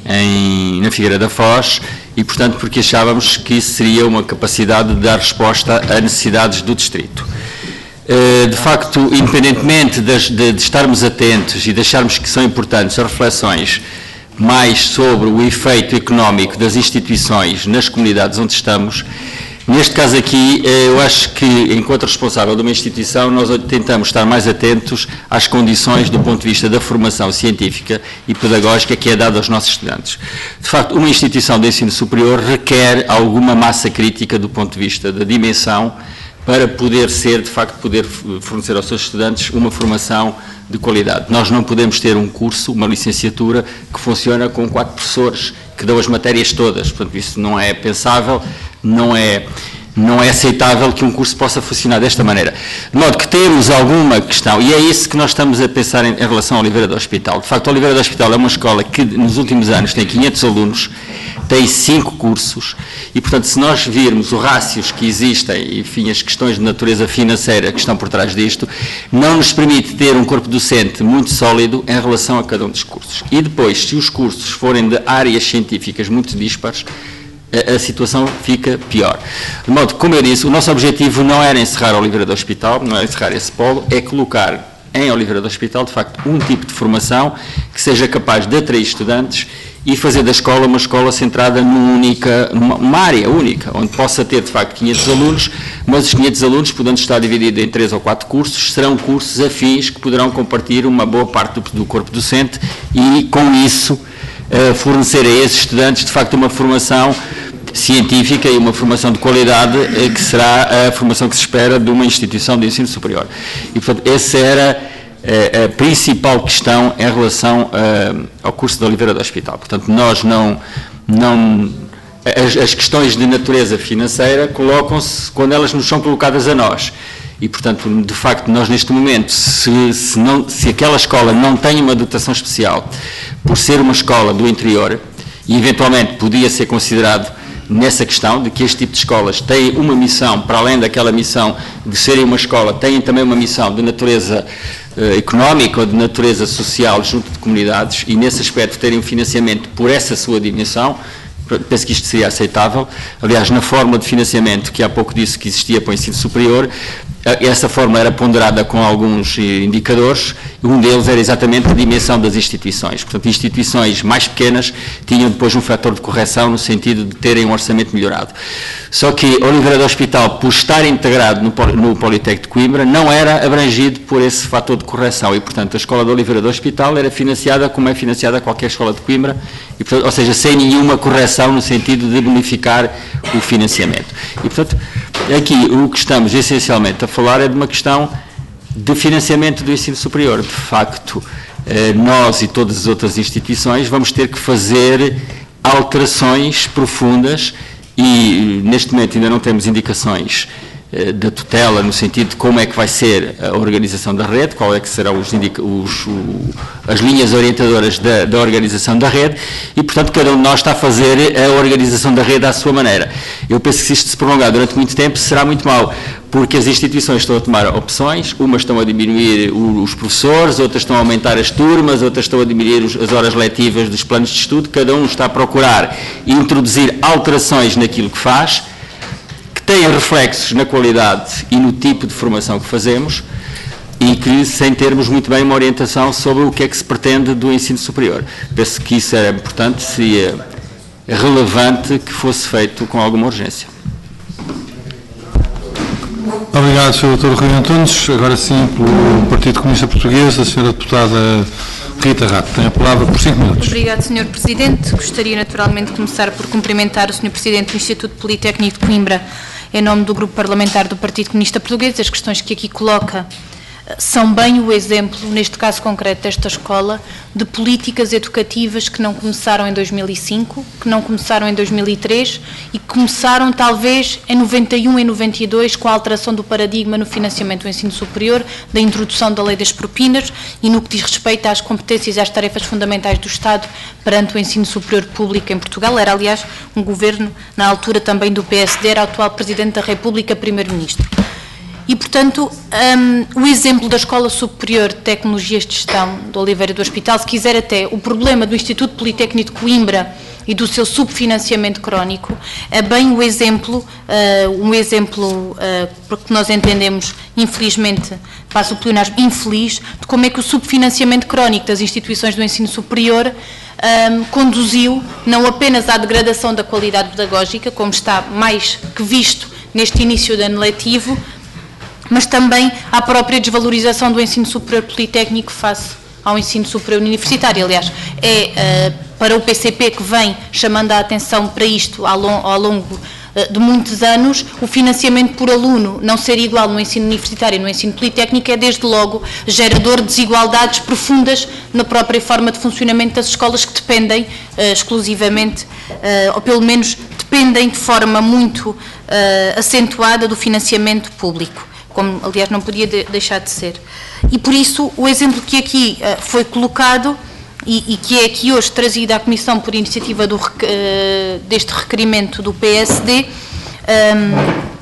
Speaker 3: em, na Figueira da Foz, e portanto porque achávamos que isso seria uma capacidade de dar resposta a necessidades do distrito. De facto, independentemente de, de, de estarmos atentos e de acharmos que são importantes as reflexões mais sobre o efeito económico das instituições nas comunidades onde estamos, neste caso aqui, eu acho que, enquanto responsável de uma instituição, nós tentamos estar mais atentos às condições do ponto de vista da formação científica e pedagógica que é dada aos nossos estudantes. De facto, uma instituição de ensino superior requer alguma massa crítica do ponto de vista da dimensão para poder ser, de facto, poder fornecer aos seus estudantes uma formação de qualidade. Nós não podemos ter um curso, uma licenciatura, que funciona com quatro professores, que dão as matérias todas. Portanto, isso não é pensável, não é, não é aceitável que um curso possa funcionar desta maneira. De modo que temos alguma questão, e é isso que nós estamos a pensar em, em relação ao Oliveira do Hospital. De facto, o Oliveira do Hospital é uma escola que, nos últimos anos, tem quinhentos alunos, tem cinco cursos, e, portanto, se nós virmos os rácios que existem, enfim, as questões de natureza financeira que estão por trás disto, não nos permite ter um corpo docente muito sólido em relação a cada um dos cursos. E depois, se os cursos forem de áreas científicas muito dispares, a, a situação fica pior. De modo que, como eu disse, o nosso objetivo não era encerrar a Oliveira do Hospital, não era encerrar esse polo, é colocar em Oliveira do Hospital, de facto, um tipo de formação que seja capaz de atrair estudantes e fazer da escola uma escola centrada numa, única, numa uma área única, onde possa ter, de facto, quinhentos alunos, mas os quinhentos alunos, podendo estar divididos em três ou quatro cursos, serão cursos afins que poderão compartilhar uma boa parte do, do corpo docente e, com isso, uh, fornecer a esses estudantes, de facto, uma formação científica e uma formação de qualidade uh, que será a formação que se espera de uma instituição de ensino superior. E, portanto, essa era a principal questão em relação uh, ao curso de Oliveira do Hospital. Portanto, nós não, não as, as questões de natureza financeira colocam-se quando elas nos são colocadas a nós. E, portanto, de facto, nós neste momento, se, se, não, se aquela escola não tem uma dotação especial, por ser uma escola do interior, e eventualmente podia ser considerado nessa questão de que este tipo de escolas têm uma missão, para além daquela missão de serem uma escola, têm também uma missão de natureza uh, económica ou de natureza social junto de comunidades, e nesse aspecto terem um financiamento por essa sua dimensão, penso que isto seria aceitável. Aliás, na fórmula de financiamento, que há pouco disse que existia para o ensino superior, essa forma era ponderada com alguns indicadores, e um deles era exatamente a dimensão das instituições. Portanto, instituições mais pequenas tinham depois um fator de correção no sentido de terem um orçamento melhorado. Só que Oliveira do Hospital, por estar integrado no, no Politécnico de Coimbra, não era abrangido por esse fator de correção e, portanto, a escola de Oliveira do Hospital era financiada como é financiada qualquer escola de Coimbra, e, portanto, ou seja, sem nenhuma correção no sentido de bonificar o financiamento. E, portanto, aqui o que estamos essencialmente a falar é de uma questão de financiamento do ensino superior. De facto, nós e todas as outras instituições vamos ter que fazer alterações profundas e, neste momento, ainda não temos indicações da tutela, no sentido de como é que vai ser a organização da rede, qual é que serão os indica os, o, as linhas orientadoras da, da organização da rede e, portanto, cada um de nós está a fazer a organização da rede à sua maneira. Eu penso que se isto se prolongar durante muito tempo será muito mau, porque as instituições estão a tomar opções, umas estão a diminuir os professores, outras estão a aumentar as turmas, outras estão a diminuir as horas letivas dos planos de estudo, cada um está a procurar introduzir alterações naquilo que faz, têm reflexos na qualidade e no tipo de formação que fazemos e que, sem termos muito bem uma orientação sobre o que é que se pretende do ensino superior. Penso que isso era importante, seria relevante que fosse feito com alguma urgência.
Speaker 1: Obrigado, senhor doutor Rui Antunes. Agora sim, pelo Partido Comunista Português, a senhora deputada Rita Rato. Tem a palavra por cinco minutos.
Speaker 7: Obrigado, senhor Presidente. Gostaria naturalmente de começar por cumprimentar o senhor Presidente do Instituto Politécnico de Coimbra, em nome do Grupo Parlamentar do Partido Comunista Português. As questões que aqui coloca são bem o exemplo, neste caso concreto desta escola, de políticas educativas que não começaram em dois mil e cinco, que não começaram em dois mil e três e que começaram talvez em noventa e um e noventa e dois com a alteração do paradigma no financiamento do ensino superior, da introdução da lei das propinas e no que diz respeito às competências e às tarefas fundamentais do Estado perante o ensino superior público em Portugal. Era, aliás, um governo, na altura também do P S D, era o atual Presidente da República, Primeiro-Ministro. E, portanto, um, o exemplo da Escola Superior de Tecnologias de Gestão de Oliveira do Hospital, se quiser até o problema do Instituto Politécnico de Coimbra e do seu subfinanciamento crónico, é bem o exemplo, uh, um exemplo, uh, porque nós entendemos, infelizmente, passo o plenário, infeliz, de como é que o subfinanciamento crónico das instituições do ensino superior um, conduziu não apenas à degradação da qualidade pedagógica, como está mais que visto neste início de ano letivo, mas também à própria desvalorização do ensino superior politécnico face ao ensino superior universitário. Aliás, é uh, para o P C P que vem chamando a atenção para isto ao, long, ao longo uh, de muitos anos, o financiamento por aluno não ser igual no ensino universitário e no ensino politécnico é, desde logo, gerador de desigualdades profundas na própria forma de funcionamento das escolas que dependem uh, exclusivamente, uh, ou pelo menos dependem de forma muito uh, acentuada do financiamento público, como, aliás, não podia de, deixar de ser. E, por isso, o exemplo que aqui uh, foi colocado e, e que é aqui hoje trazido à Comissão por iniciativa do, uh, deste requerimento do P S D, um,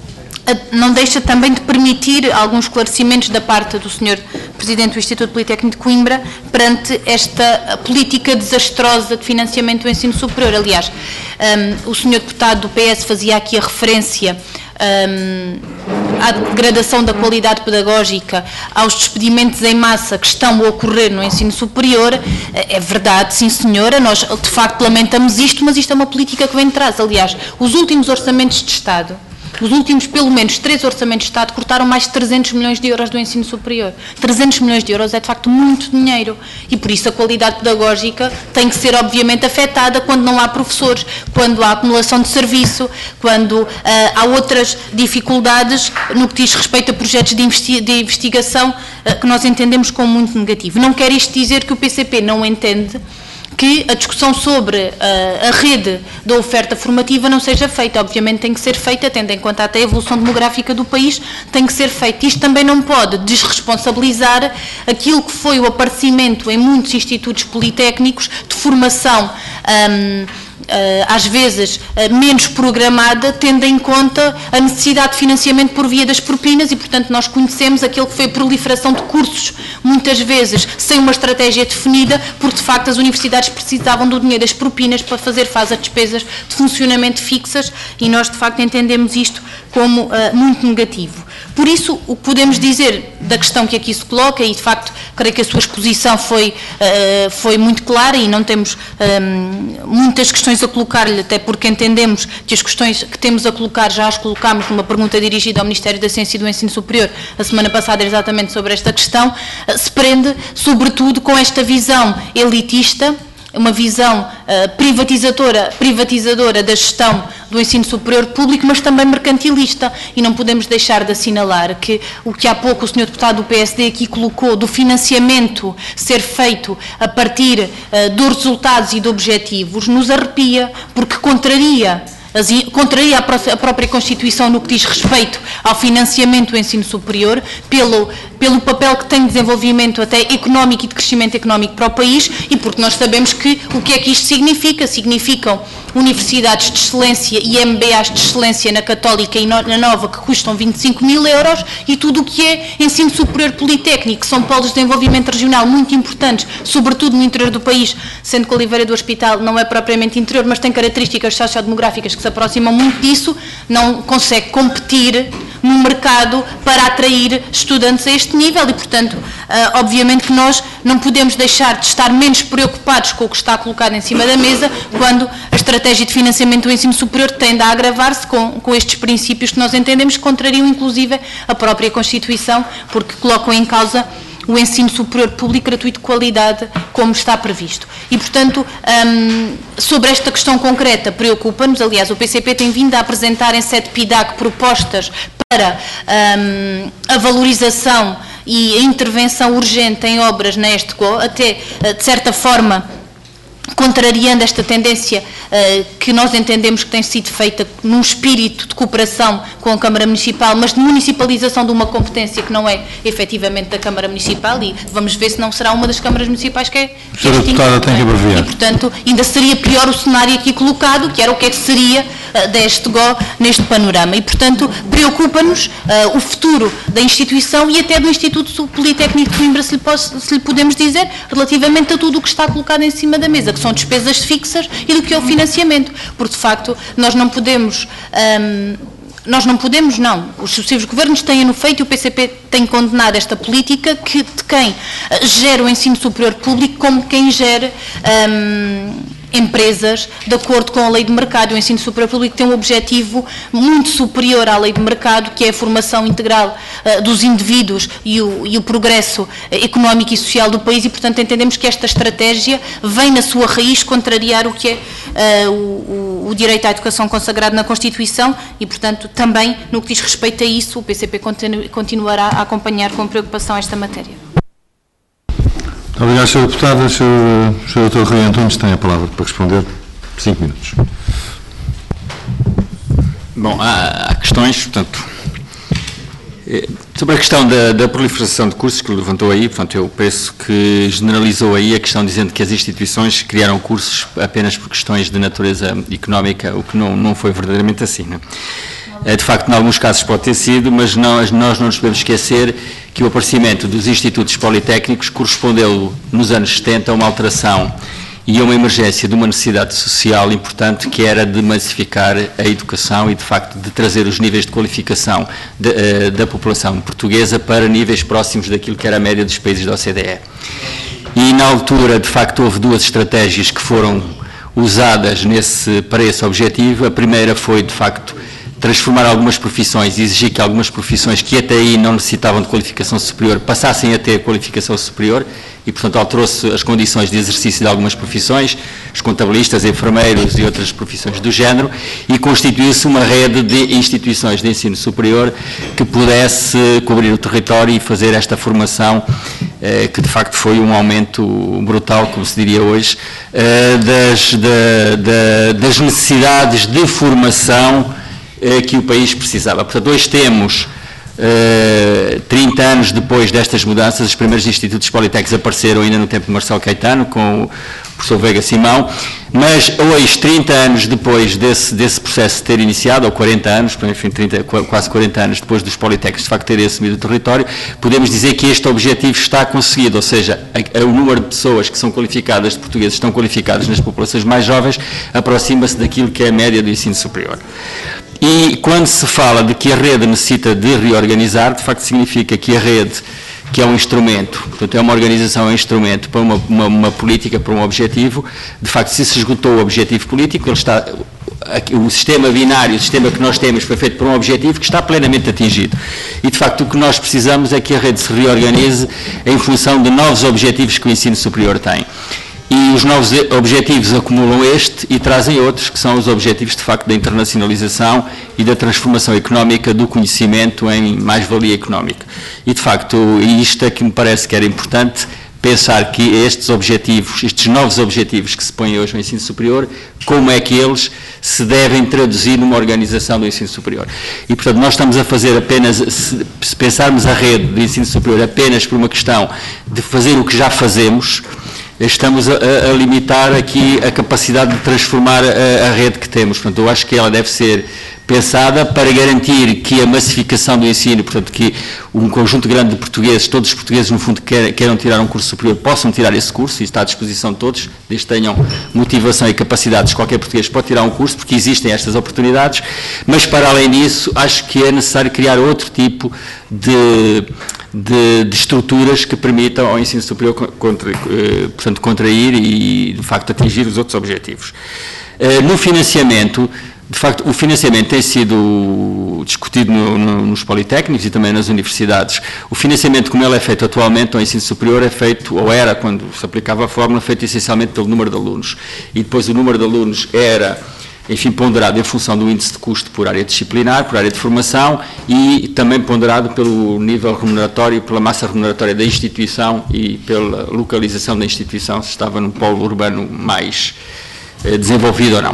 Speaker 7: não deixa também de permitir alguns esclarecimentos da parte do senhor Presidente do Instituto Politécnico de Coimbra perante esta política desastrosa de financiamento do ensino superior. Aliás, um, o senhor Deputado do P S fazia aqui a referência um, à degradação da qualidade pedagógica, aos despedimentos em massa que estão a ocorrer no ensino superior. É verdade, sim senhora, nós de facto lamentamos isto, mas isto é uma política que vem de trás. Aliás, os últimos orçamentos de Estado, os últimos, pelo menos, três orçamentos de Estado cortaram mais de trezentos milhões de euros do ensino superior. trezentos milhões de euros é, de facto, muito dinheiro. E, por isso, a qualidade pedagógica tem que ser, obviamente, afetada quando não há professores, quando há acumulação de serviço, quando uh, há outras dificuldades no que diz respeito a projetos de, investi de investigação uh, que nós entendemos como muito negativo. Não quer isto dizer que o P C P não entende que a discussão sobre uh, a rede da oferta formativa não seja feita. Obviamente tem que ser feita, tendo em conta até a evolução demográfica do país, tem que ser feita. Isto também não pode desresponsabilizar aquilo que foi o aparecimento em muitos institutos politécnicos de formação um, às vezes menos programada, tendo em conta a necessidade de financiamento por via das propinas e, portanto, nós conhecemos aquilo que foi a proliferação de cursos, muitas vezes sem uma estratégia definida, porque de facto as universidades precisavam do dinheiro das propinas para fazer face a despesas de funcionamento fixas e nós de facto entendemos isto como uh, muito negativo. Por isso, o que podemos dizer da questão que aqui se coloca, e de facto creio que a sua exposição foi, uh, foi muito clara e não temos um, muitas questões a colocar-lhe, até porque entendemos que as questões que temos a colocar já as colocámos numa pergunta dirigida ao Ministério da Ciência e do Ensino Superior a semana passada exatamente sobre esta questão, uh, se prende sobretudo com esta visão elitista, uma visão uh, privatizadora, privatizadora da gestão do ensino superior público, mas também mercantilista, e não podemos deixar de assinalar que o que há pouco o senhor deputado do P S D aqui colocou do financiamento ser feito a partir uh, dos resultados e de objetivos nos arrepia, porque contraria As, contraria a própria Constituição no que diz respeito ao financiamento do ensino superior, pelo, pelo papel que tem de desenvolvimento até económico e de crescimento económico para o país, e porque nós sabemos que o que é que isto significa? Significam universidades de excelência e M B As de excelência na Católica e na Nova que custam vinte e cinco mil euros, e tudo o que é ensino superior politécnico, que são polos de desenvolvimento regional muito importantes, sobretudo no interior do país, sendo que Oliveira do Hospital não é propriamente interior, mas tem características sociodemográficas que se aproximam muito disso, não consegue competir no mercado para atrair estudantes a este nível e, portanto, uh, obviamente que nós não podemos deixar de estar menos preocupados com o que está colocado em cima da mesa quando a estratégia de financiamento do ensino superior tende a agravar-se com, com estes princípios que nós entendemos que contrariam inclusive a própria Constituição, porque colocam em causa o ensino superior público gratuito de qualidade, como está previsto. E, portanto, um, sobre esta questão concreta, preocupa-nos, aliás, o P C P tem vindo a apresentar em sede P I D A C propostas para um, a valorização e a intervenção urgente em obras na ESTGO, até, de certa forma, contrariando esta tendência uh, que nós entendemos que tem sido feita num espírito de cooperação com a Câmara Municipal, mas de municipalização de uma competência que não é efetivamente da Câmara Municipal, e vamos ver se não será uma das câmaras municipais que é... Que
Speaker 1: Senhora Deputada, tem que abreviar.
Speaker 7: E, portanto, ainda seria pior o cenário aqui colocado, que era o que é que seria uh, da ESTGO neste panorama. E, portanto, preocupa-nos uh, o futuro da instituição e até do Instituto Politécnico de Coimbra, se lhe, posso, se lhe podemos dizer, relativamente a tudo o que está colocado em cima da mesa, que são despesas fixas e do que é o financiamento, porque de facto nós não podemos, hum, nós não podemos não, os sucessivos governos têm-no feito e o P C P tem condenado esta política que de quem gera o ensino superior público como quem gera hum, empresas de acordo com a lei de mercado. O ensino superior público tem um objetivo muito superior à lei de mercado, que é a formação integral uh, dos indivíduos e o, e o progresso uh, económico e social do país, e portanto entendemos que esta estratégia vem na sua raiz contrariar o que é uh, o, o direito à educação consagrado na Constituição e portanto também no que diz respeito a isso o P C P continu, continuará a acompanhar com preocupação esta matéria.
Speaker 1: Obrigado, senhor Deputado. O senhor doutor Rui Antunes tem a palavra para responder. Cinco minutos.
Speaker 3: Bom, há, há questões, portanto, sobre a questão da, da proliferação de cursos que levantou aí, portanto, eu penso que generalizou aí a questão dizendo que as instituições criaram cursos apenas por questões de natureza económica, o que não, não foi verdadeiramente assim, não é? De facto, em alguns casos pode ter sido, mas nós, nós não nos podemos esquecer que o aparecimento dos institutos politécnicos correspondeu, nos anos setenta, a uma alteração e a uma emergência de uma necessidade social importante, que era de massificar a educação e, de facto, de trazer os níveis de qualificação de, uh, da população portuguesa para níveis próximos daquilo que era a média dos países da O C D E. E, na altura, de facto, houve duas estratégias que foram usadas nesse, para esse objetivo. A primeira foi, de facto, transformar algumas profissões e exigir que algumas profissões que até aí não necessitavam de qualificação superior passassem a ter qualificação superior e, portanto, alterou-se as condições de exercício de algumas profissões, os contabilistas, enfermeiros e outras profissões do género, e constituiu-se uma rede de instituições de ensino superior que pudesse cobrir o território e fazer esta formação, eh, que de facto foi um aumento brutal, como se diria hoje, eh, das, da, da, das necessidades de formação que o país precisava. Portanto, hoje temos, uh, trinta anos depois destas mudanças, os primeiros institutos politécnicos apareceram ainda no tempo de Marcelo Caetano, com, professor Veiga Simão, mas hoje, trinta anos depois desse, desse processo ter iniciado, ou quarenta anos, enfim, trinta, quase quarenta anos depois dos Politécnicos de facto terem assumido o território, podemos dizer que este objetivo está conseguido, ou seja, a, a, o número de pessoas que são qualificadas, de portugueses estão qualificados nas populações mais jovens, aproxima-se daquilo que é a média do ensino superior. E quando se fala de que a rede necessita de reorganizar, de facto significa que a rede, que é um instrumento, portanto é uma organização, é um instrumento para uma, uma, uma política, para um objetivo, de facto se se esgotou o objetivo político, ele está, o sistema binário, o sistema que nós temos foi feito por um objetivo que está plenamente atingido. E de facto o que nós precisamos é que a rede se reorganize em função de novos objetivos que o ensino superior tem. E os novos objetivos acumulam este e trazem outros, que são os objetivos, de facto, da internacionalização e da transformação económica do conhecimento em mais-valia económica. E, de facto, isto é que me parece que era importante pensar que estes objetivos, estes novos objetivos que se põem hoje no ensino superior, como é que eles se devem traduzir numa organização do ensino superior. E, portanto, nós estamos a fazer apenas, se, se pensarmos a rede do ensino superior apenas por uma questão de fazer o que já fazemos, estamos a, a limitar aqui a capacidade de transformar a, a rede que temos. Portanto, eu acho que ela deve ser pensada para garantir que a massificação do ensino, portanto, que um conjunto grande de portugueses, todos os portugueses, no fundo, que queiram tirar um curso superior, possam tirar esse curso, e está à disposição de todos, desde que tenham motivação e capacidades, qualquer português pode tirar um curso, porque existem estas oportunidades, mas, para além disso, acho que é necessário criar outro tipo de... De, de estruturas que permitam ao ensino superior contra, eh, portanto, contrair e, de facto, atingir os outros objetivos. Eh, no financiamento, de facto, o financiamento tem sido discutido no, no, nos politécnicos e também nas universidades. O financiamento, como ele é feito atualmente ao ensino superior, é feito, ou era, quando se aplicava a fórmula, feito essencialmente pelo número de alunos. E depois o número de alunos era, enfim, ponderado em função do índice de custo por área disciplinar, por área de formação e também ponderado pelo nível remuneratório, pela massa remuneratória da instituição e pela localização da instituição, se estava num polo urbano mais eh, desenvolvido ou não.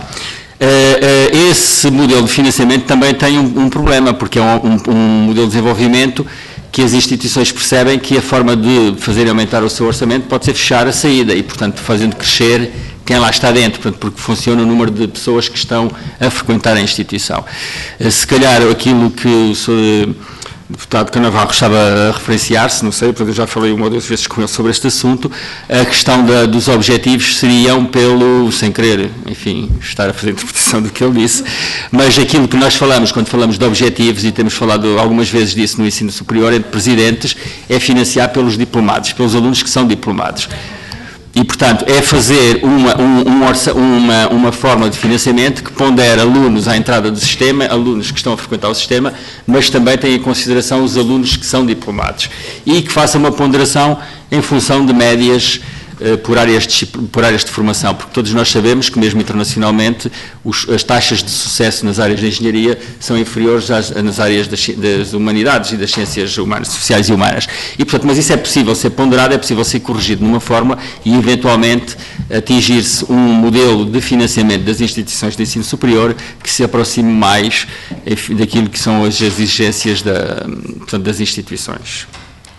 Speaker 3: Eh, eh, esse modelo de financiamento também tem um, um problema, porque é um, um, um modelo de desenvolvimento que as instituições percebem que a forma de fazer aumentar o seu orçamento pode ser fechar a saída e, portanto, fazendo crescer quem lá está dentro, portanto, porque funciona o número de pessoas que estão a frequentar a instituição. Se calhar aquilo que o senhor deputado Canavarro estava a referenciar-se, não sei, porque eu já falei uma ou duas vezes com ele sobre este assunto, a questão da, dos objetivos seriam pelo, sem querer, enfim, estar a fazer a interpretação do que ele disse, mas aquilo que nós falamos, quando falamos de objetivos, e temos falado algumas vezes disso no ensino superior, entre presidentes, é financiar pelos diplomados, pelos alunos que são diplomados. E, portanto, é fazer uma, um, um orça, uma, uma forma de financiamento que pondera alunos à entrada do sistema, alunos que estão a frequentar o sistema, mas também tem em consideração os alunos que são diplomados. E que faça uma ponderação em função de médias eh, por, áreas de, por áreas de formação, porque todos nós sabemos que, mesmo internacionalmente, os, as taxas de sucesso nas áreas de engenharia são inferiores às, nas áreas das, das humanidades e das ciências humanas, sociais e humanas. E, portanto, mas isso é possível ser ponderado, é possível ser corrigido numa forma e, eventualmente, atingir-se um modelo de financiamento das instituições de ensino superior que se aproxime mais enfim, daquilo que são as exigências da, portanto, das instituições.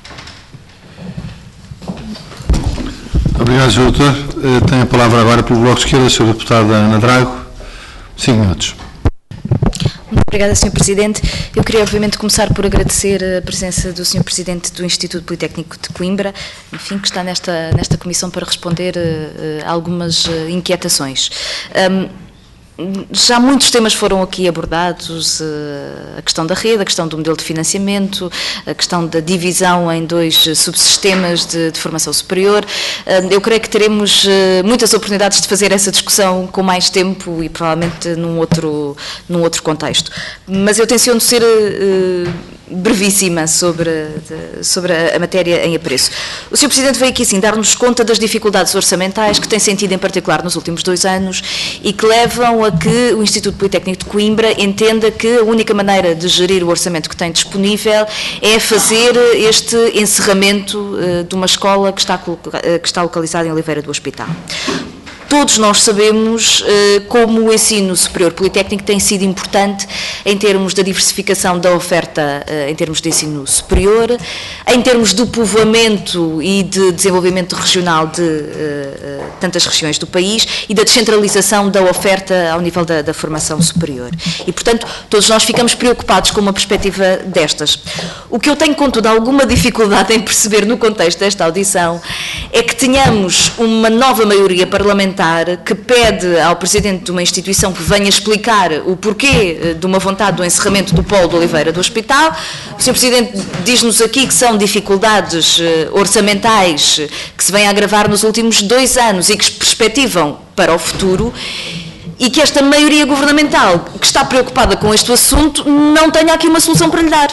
Speaker 1: Obrigado, senhor Doutor. Tenho a palavra agora pelo Bloco de Esquerda, senhora Deputada Ana Drago. Cinco minutos.
Speaker 8: Muito obrigada, senhor Presidente. Eu queria, obviamente, começar por agradecer a presença do senhor Presidente do Instituto Politécnico de Coimbra, enfim, que está nesta, nesta comissão para responder uh, a algumas uh, inquietações. Um, Já muitos temas foram aqui abordados, a questão da rede, a questão do modelo de financiamento, a questão da divisão em dois subsistemas de, de formação superior. Eu creio que teremos muitas oportunidades de fazer essa discussão com mais tempo e provavelmente num outro, num outro contexto. Mas eu tenciono ser brevíssima sobre, sobre a matéria em apreço. O senhor Presidente veio aqui, sim, dar-nos conta das dificuldades orçamentais que tem sentido, em particular, nos últimos dois anos e que levam a que o Instituto Politécnico de Coimbra entenda que a única maneira de gerir o orçamento que tem disponível é fazer este encerramento uh, de uma escola que está, que está localizada em Oliveira do Hospital. todos nós sabemos uh, como o ensino superior politécnico tem sido importante em termos da diversificação da oferta, uh, em termos de ensino superior, em termos do povoamento e de desenvolvimento regional de uh, tantas regiões do país e da descentralização da oferta ao nível da, da formação superior. E, portanto, todos nós ficamos preocupados com uma perspectiva destas. O que eu tenho, contudo, alguma dificuldade em perceber no contexto desta audição é que tenhamos uma nova maioria parlamentar que pede ao Presidente de uma instituição que venha explicar o porquê de uma vontade do encerramento do polo de Oliveira do Hospital. O senhor Presidente diz-nos aqui que são dificuldades orçamentais que se vêm a agravar nos últimos dois anos e que se perspectivam para o futuro, e que esta maioria governamental que está preocupada com este assunto não tenha aqui uma solução para lhe dar.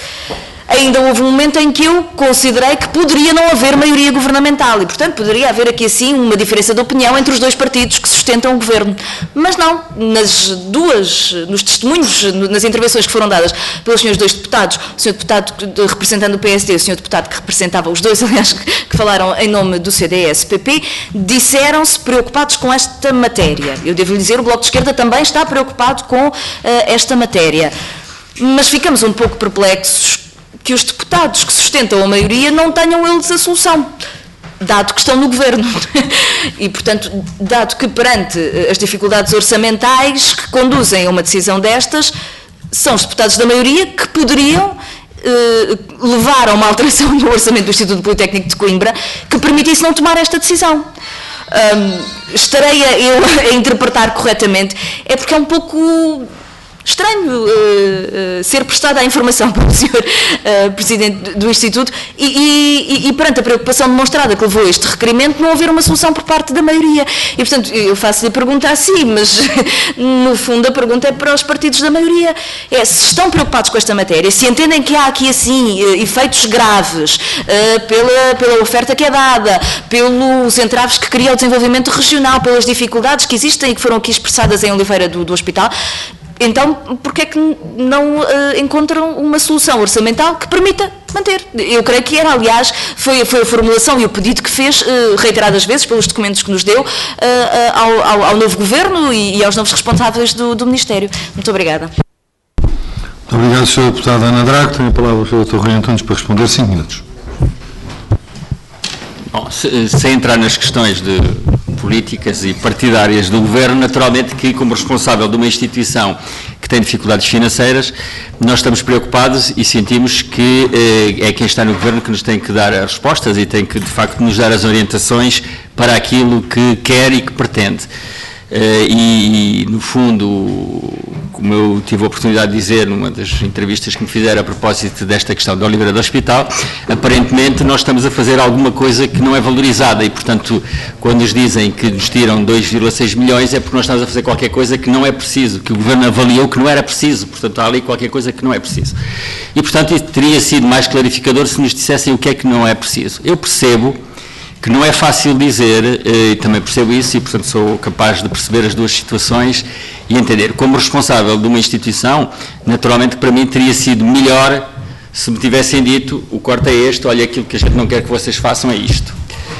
Speaker 8: Ainda houve um momento em que eu considerei que poderia não haver maioria governamental e, portanto, poderia haver aqui, assim, uma diferença de opinião entre os dois partidos que sustentam o governo. Mas não, nas duas, nos testemunhos, nas intervenções que foram dadas pelos senhores dois deputados, o senhor deputado representando o P S D e o senhor deputado que representava, os dois, aliás, que, que falaram em nome do C D S P P, disseram-se preocupados com esta matéria. Eu devo lhe dizer, o Bloco de Esquerda também está preocupado com uh, esta matéria. Mas ficamos um pouco perplexos que os deputados que sustentam a maioria não tenham eles a solução, dado que estão no governo. E, portanto, dado que perante as dificuldades orçamentais que conduzem a uma decisão destas, são os deputados da maioria que poderiam eh, levar a uma alteração no orçamento do Instituto Politécnico de Coimbra que permitisse não tomar esta decisão. Um, estarei a, eu a interpretar corretamente, é porque é um pouco estranho uh, uh, ser prestada a informação pelo senhor uh, Presidente do Instituto e, e, e perante a preocupação demonstrada que levou a este requerimento não haver uma solução por parte da maioria. E, portanto, eu faço-lhe a pergunta assim, mas no fundo a pergunta é para os partidos da maioria. É, se estão preocupados com esta matéria, se entendem que há aqui assim efeitos graves uh, pela, pela oferta que é dada, pelos entraves que cria o desenvolvimento regional, pelas dificuldades que existem e que foram aqui expressadas em Oliveira do, do Hospital, então, porquê é que não uh, encontram uma solução orçamental que permita manter? Eu creio que era, aliás, foi, foi a formulação e o pedido que fez, uh, reiteradas vezes, pelos documentos que nos deu, uh, uh, ao, ao, ao novo Governo e, e aos novos responsáveis do, do Ministério. Muito obrigada.
Speaker 1: Muito obrigado, senhora Deputada Ana Drago. Tem a palavra o senhor doutor Rui Antunes para responder. Cinco minutos.
Speaker 3: Bom, se, sem entrar nas questões de políticas e partidárias do Governo, naturalmente que, como responsável de uma instituição que tem dificuldades financeiras, nós estamos preocupados e sentimos que eh, é quem está no Governo que nos tem que dar as respostas e tem que, de facto, nos dar as orientações para aquilo que quer e que pretende. Eh, e, no fundo, como eu tive a oportunidade de dizer numa das entrevistas que me fizeram a propósito desta questão de Oliveira do Hospital, aparentemente nós estamos a fazer alguma coisa que não é valorizada e, portanto, quando nos dizem que nos tiram dois vírgula seis milhões é porque nós estamos a fazer qualquer coisa que não é preciso, que o Governo avaliou que não era preciso, portanto há ali qualquer coisa que não é preciso. E, portanto, isso teria sido mais clarificador se nos dissessem o que é que não é preciso. Eu percebo que não é fácil dizer, e também percebo isso, e portanto sou capaz de perceber as duas situações e entender. Como responsável de uma instituição, naturalmente para mim teria sido melhor se me tivessem dito, o corte é este, olha, aquilo que a gente não quer que vocês façam é isto.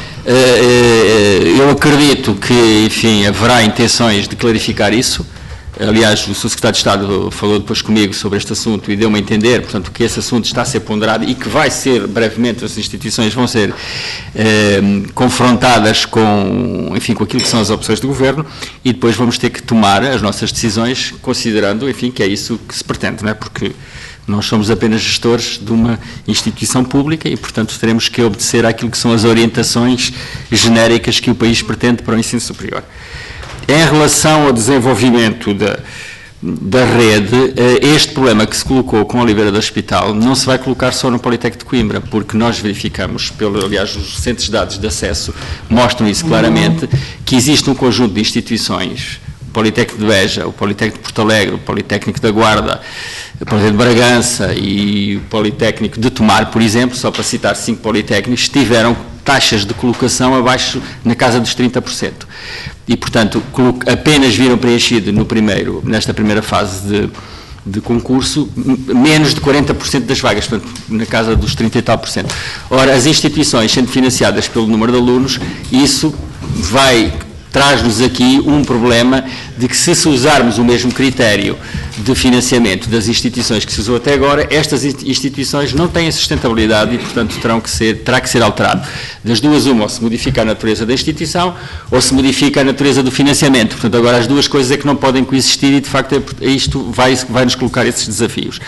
Speaker 3: Eu acredito que, enfim, haverá intenções de clarificar isso. Aliás, o senhor Secretário de Estado falou depois comigo sobre este assunto e deu-me a entender, portanto, que esse assunto está a ser ponderado e que vai ser, brevemente, as instituições vão ser eh, confrontadas com, enfim, com aquilo que são as opções do Governo e depois vamos ter que tomar as nossas decisões considerando, enfim, que é isso que se pretende, não é? Porque nós somos apenas gestores de uma instituição pública e, portanto, teremos que obedecer àquilo que são as orientações genéricas que o país pretende para o ensino superior. Em relação ao desenvolvimento da, da rede, este problema que se colocou com a Oliveira do Hospital não se vai colocar só no Politécnico de Coimbra, porque nós verificamos, pelo, aliás, os recentes dados de acesso mostram isso claramente, que existe um conjunto de instituições, o Politécnico de Beja, o Politécnico de Porto Alegre, o Politécnico da Guarda, o Politécnico de Bragança e o Politécnico de Tomar, por exemplo, só para citar cinco politécnicos, tiveram taxas de colocação abaixo, na casa dos trinta por cento. E, portanto, apenas viram preenchido no primeiro, nesta primeira fase de, de concurso, menos de quarenta por cento das vagas, portanto, na casa dos trinta e tal por cento. Ora, as instituições sendo financiadas pelo número de alunos, isso vai traz-nos aqui um problema de que se usarmos o mesmo critério de financiamento das instituições que se usou até agora, estas instituições não têm sustentabilidade e, portanto, terão que ser, terá que ser alterado. Das duas, uma, ou se modifica a natureza da instituição ou se modifica a natureza do financiamento. Portanto, agora as duas coisas é que não podem coexistir e, de facto, é, isto vai, vai nos colocar esses desafios.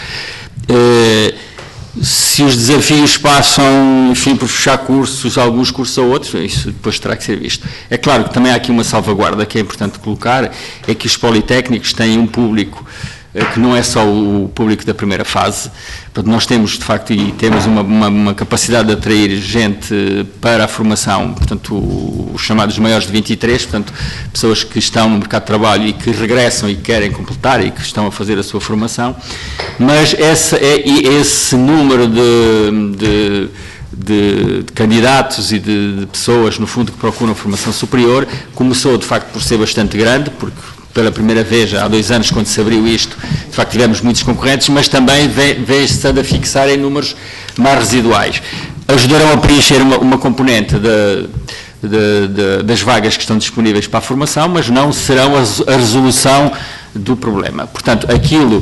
Speaker 3: Uh, Se os desafios passam, enfim, por fechar cursos, alguns cursos ou outros, isso depois terá que ser visto. É claro que também há aqui uma salvaguarda que é importante colocar, é que os politécnicos têm um público que não é só o público da primeira fase. Portanto, nós temos, de facto, e temos uma, uma, uma capacidade de atrair gente para a formação, portanto, os chamados maiores de vinte e três, portanto, pessoas que estão no mercado de trabalho e que regressam e querem completar e que estão a fazer a sua formação, mas esse, é, esse número de, de De, de candidatos e de, de pessoas, no fundo, que procuram formação superior, começou, de facto, por ser bastante grande, porque pela primeira vez, há dois anos, quando se abriu isto, de facto tivemos muitos concorrentes, mas também veio-se a fixar em números mais residuais. Ajudarão a preencher uma, uma componente de, de, de, das vagas que estão disponíveis para a formação, mas não serão a, a resolução do problema. Portanto, aquilo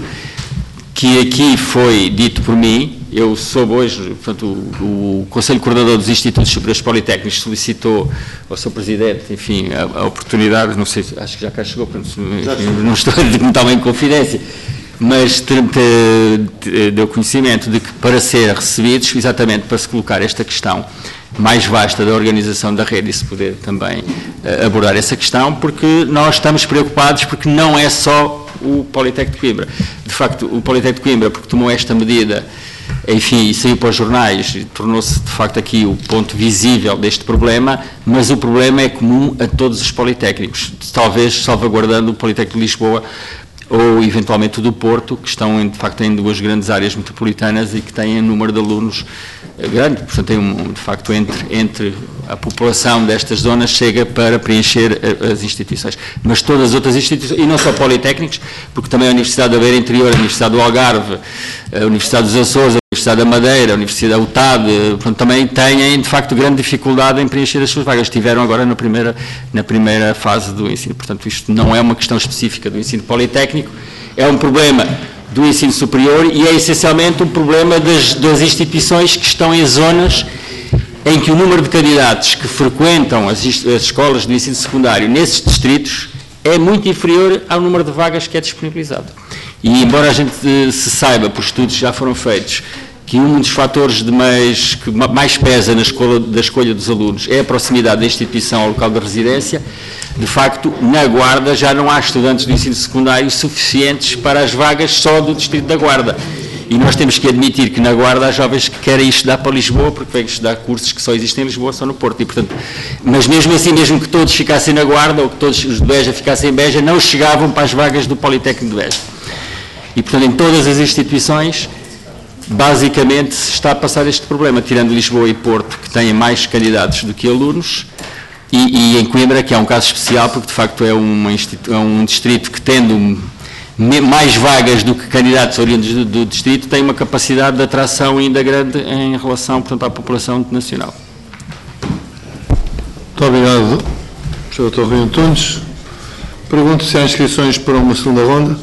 Speaker 3: que aqui foi dito por mim, eu soube hoje, portanto, o, o Conselho Coordenador dos Institutos Superiores Politécnicos solicitou ao seu Presidente, enfim, a, a oportunidade, não sei, acho que já cá chegou, portanto, enfim, não estou a dizer que não estava em confidência, mas te, te, te, deu conhecimento de que para ser recebidos, exatamente para se colocar esta questão mais vasta da organização da rede e se poder também uh, abordar essa questão, porque nós estamos preocupados, porque não é só o Politécnico de Coimbra. De facto, o Politécnico de Coimbra, porque tomou esta medida, enfim, e saiu para os jornais, e tornou-se de facto aqui o ponto visível deste problema, mas o problema é comum a todos os politécnicos, talvez salvaguardando o Politécnico de Lisboa ou eventualmente o do Porto, que estão de facto em duas grandes áreas metropolitanas e que têm um número de alunos grande, portanto tem um, de facto entre, entre a população destas zonas chega para preencher as instituições, mas todas as outras instituições, e não só politécnicos, porque também a Universidade da Beira Interior, a Universidade do Algarve, a Universidade dos Açores, a Universidade da Madeira, a Universidade da U T A D, portanto, também têm de facto grande dificuldade em preencher as suas vagas, estiveram agora na primeira, na primeira fase do ensino, portanto isto não é uma questão específica do ensino politécnico, é um problema do ensino superior e é essencialmente um problema das, das instituições que estão em zonas em que o número de candidatos que frequentam as, as escolas do ensino secundário nesses distritos é muito inferior ao número de vagas que é disponibilizado. E embora a gente se saiba, por estudos que já foram feitos, que um dos fatores de mais, que mais pesa na escolha, da escolha dos alunos é a proximidade da instituição ao local de residência, de facto, na Guarda já não há estudantes do ensino secundário suficientes para as vagas só do distrito da Guarda. E nós temos que admitir que na Guarda há jovens que querem estudar para Lisboa, porque vêm estudar cursos que só existem em Lisboa, só no Porto. E, portanto, mas mesmo assim, mesmo que todos ficassem na Guarda, ou que todos os de Beja ficassem em Beja, não chegavam para as vagas do Politécnico de Beja. E, portanto, em todas as instituições, basicamente, se está a passar este problema, tirando Lisboa e Porto, que têm mais candidatos do que alunos, e, e em Coimbra, que é um caso especial, porque, de facto, é, uma é um distrito que, tendo mais vagas do que candidatos oriundos do, do distrito, tem uma capacidade de atração ainda grande em relação, portanto, à população nacional.
Speaker 1: Muito obrigado, professor doutor Rui Antunes. Pergunto se há inscrições para uma segunda ronda.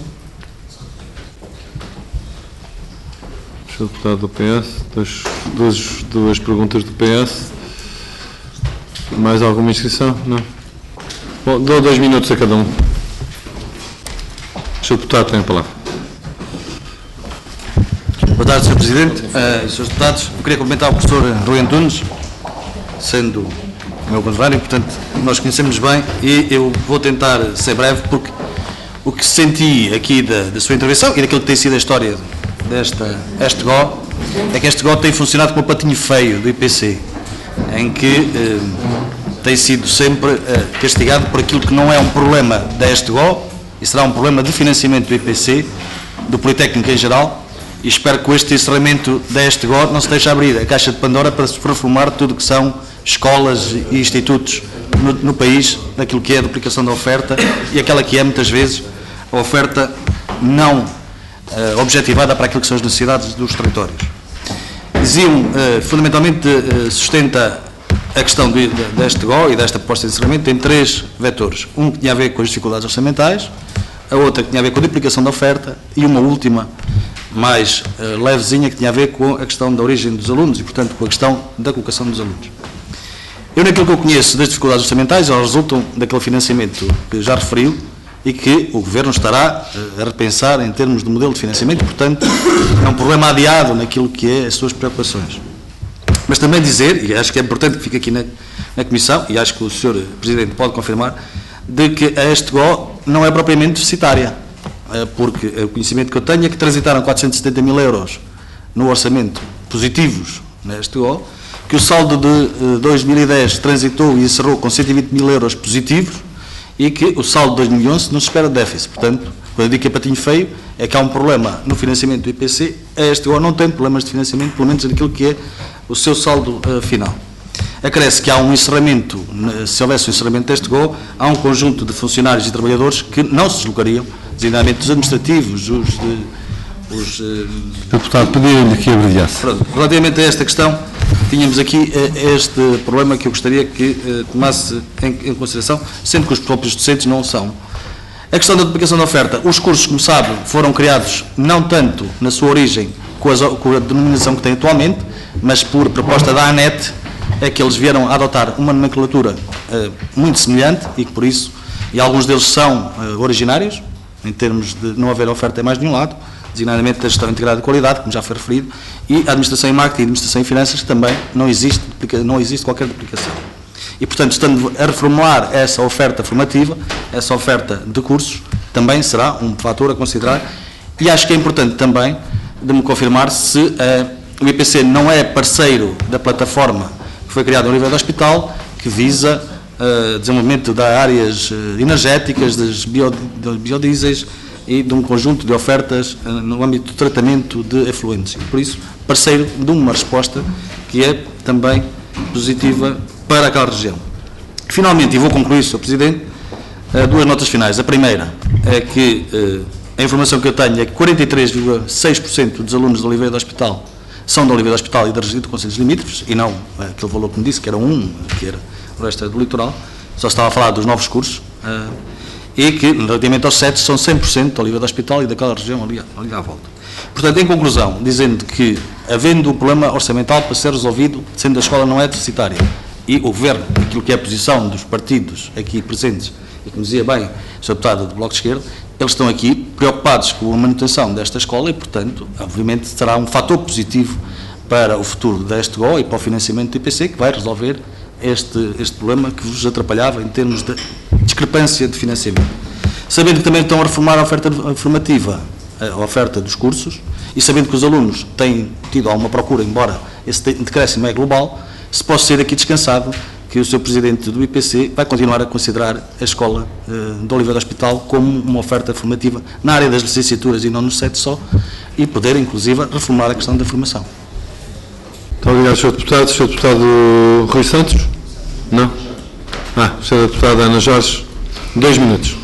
Speaker 1: Professor deputado do P S, dois, duas, duas perguntas do P S. Mais alguma inscrição? Não. Bom, dou dois minutos a cada um. O senhor deputado tem a palavra.
Speaker 9: Boa tarde, senhor Presidente. Uh, senhores deputados, eu queria cumprimentar o professor Rui Antunes, sendo o meu conterrâneo, portanto, nós conhecemos bem e eu vou tentar ser breve, porque o que senti aqui da, da sua intervenção e daquilo que tem sido a história desta este G O é que este G O tem funcionado como o patinho feio do I P C, em que uh, tem sido sempre uh, castigado por aquilo que não é um problema deste G O, e será um problema de financiamento do I P C, do Politécnico em geral, e espero que com este encerramento deste G O não se deixe abrir a caixa de Pandora para se reformar tudo o que são escolas e institutos no, no país, naquilo que é a duplicação da oferta e aquela que é, muitas vezes, a oferta não uh, objetivada para aquilo que são as necessidades dos territórios. Diziam, uh, fundamentalmente, uh, sustenta a questão de, de, deste G O e desta proposta de encerramento tem três vetores. Um que tinha a ver com as dificuldades orçamentais, a outra que tinha a ver com a duplicação da oferta e uma última, mais uh, levezinha, que tinha a ver com a questão da origem dos alunos e, portanto, com a questão da colocação dos alunos. Eu, naquilo que eu conheço das dificuldades orçamentais, elas resultam daquele financiamento que já referiu e que o Governo estará uh, a repensar em termos de modelo de financiamento e, portanto, é um problema adiado naquilo que é as suas preocupações. Mas também dizer, e acho que é importante que fique aqui na, na Comissão, e acho que o senhor Presidente pode confirmar, de que este G O não é propriamente deficitária, porque o conhecimento que eu tenho é que transitaram quatrocentos e setenta mil euros no orçamento positivos neste G O, que o saldo de dois mil e dez transitou e encerrou com cento e vinte mil euros positivos e que o saldo de dois mil e onze não se espera déficit. Portanto, quando eu digo que é patinho feio, é que há um problema no financiamento do I P C, este G O não tem problemas de financiamento, pelo menos naquilo que é o seu saldo uh, final. Acresce que há um encerramento, se houvesse um encerramento deste G O, há um conjunto de funcionários e trabalhadores que não se deslocariam, designadamente os administrativos, os... De, os uh,
Speaker 1: Deputado, pedia-lhe que abreviasse.
Speaker 9: Relativamente a esta questão, tínhamos aqui uh, este problema que eu gostaria que uh, tomasse em, em consideração, sendo que os próprios docentes não o são. A questão da duplicação da oferta, os cursos, como sabe, foram criados não tanto na sua origem com, as, com a denominação que tem atualmente, mas por proposta da ANET, é que eles vieram a adotar uma nomenclatura uh, muito semelhante e que por isso, e alguns deles são uh, originários, em termos de não haver oferta em mais nenhum lado, designadamente da gestão integrada de qualidade, como já foi referido, e a administração em marketing e a administração em finanças também não existe, não existe qualquer duplicação. E, portanto, estando a reformular essa oferta formativa, essa oferta de cursos, também será um fator a considerar. E acho que é importante também de me confirmar se uh, o I P C não é parceiro da plataforma que foi criada no nível do hospital, que visa uh, desenvolvimento de áreas uh, energéticas, das bio, de biodiesels e de um conjunto de ofertas uh, no âmbito do tratamento de efluentes. E, por isso, parceiro de uma resposta que é também positiva para aquela região. Finalmente, e vou concluir, senhor Presidente, duas notas finais. A primeira é que a informação que eu tenho é que quarenta e três vírgula seis por cento dos alunos da Oliveira do Hospital são da Oliveira do Hospital e da região de concelhos limítrofes, e não aquele valor que me disse, que era um, que era o resto do litoral, só estava a falar dos novos cursos, e que, relativamente aos sete, são cem por cento da Oliveira do Hospital e daquela região ali, ali à volta. Portanto, em conclusão, dizendo que, havendo um problema orçamental para ser resolvido, sendo a escola não é deficitária, e o Governo, aquilo que é a posição dos partidos aqui presentes, e que me dizia bem, o senhor Deputado do Bloco de Esquerda, eles estão aqui preocupados com a manutenção desta escola e, portanto, obviamente será um fator positivo para o futuro deste G O e para o financiamento do I P C, que vai resolver este, este problema que vos atrapalhava em termos de discrepância de financiamento. Sabendo que também estão a reformar a oferta formativa, a oferta dos cursos, e sabendo que os alunos têm tido alguma procura, embora esse decréscimo é global, se posso ser aqui descansado que o senhor Presidente do I P C vai continuar a considerar a escola uh, de Oliveira do Hospital como uma oferta formativa na área das licenciaturas e não no sete só, e poder, inclusive, reformular a questão da formação.
Speaker 1: Muito obrigado, senhor Deputado. senhor Deputado Rui Santos? Não? Ah, senhora Deputada Ana Jorge, dois minutos.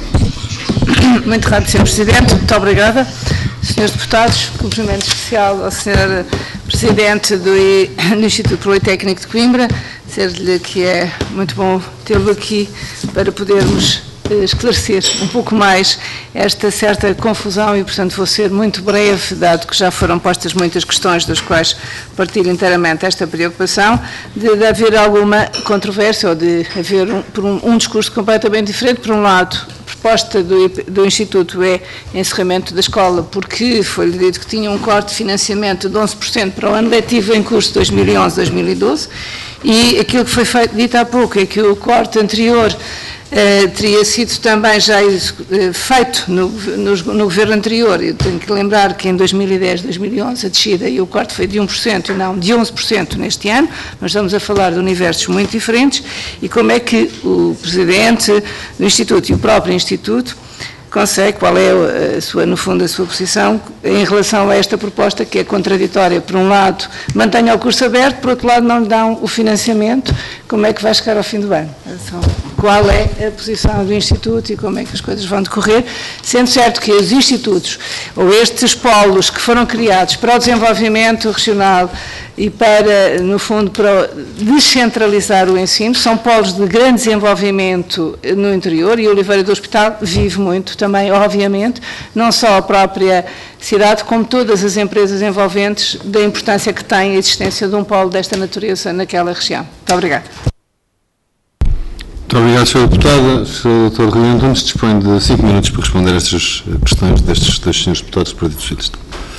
Speaker 10: Muito rápido, senhor Presidente. Muito obrigada. senhores Deputados, cumprimento especial ao senhor Presidente do, I, do Instituto Politécnico de Coimbra, dizer-lhe que é muito bom tê-lo aqui para podermos esclarecer um pouco mais esta certa confusão e, portanto, vou ser muito breve, dado que já foram postas muitas questões das quais partilho inteiramente esta preocupação, de, de haver alguma controvérsia ou de haver um, por um, um discurso completamente diferente. Por um lado, a proposta do, do Instituto é encerramento da escola, porque foi-lhe dito que tinha um corte de financiamento de onze por cento para o ano letivo em curso dois mil e onze a dois mil e doze, e aquilo que foi feito, dito há pouco é que o corte anterior Uh, teria sido também já uh, feito no, no, no governo anterior. Eu tenho que lembrar que em dois mil e dez, dois mil e onze a descida e o corte foi de um por cento e não de onze por cento neste ano, mas estamos a falar de universos muito diferentes, e como é que o Presidente do Instituto e o próprio Instituto consegue, qual é a sua, no fundo, a sua posição em relação a esta proposta que é contraditória. Por um lado, mantenha o curso aberto, por outro lado, não lhe dão o financiamento. Como é que vai chegar ao fim do ano? São qual é a posição do Instituto e como é que as coisas vão decorrer, sendo certo que os institutos, ou estes polos que foram criados para o desenvolvimento regional e para, no fundo, para descentralizar o ensino, são polos de grande desenvolvimento no interior, e Oliveira do Hospital vive muito também, obviamente, não só a própria cidade, como todas as empresas envolventes, da importância que tem a existência de um polo desta natureza naquela região. Muito obrigada.
Speaker 1: Muito obrigado, senhora Deputada. O senhor doutor Rui Antunes dispõe de cinco minutos para responder a estas questões destes dois senhores deputados do Partido Socialista.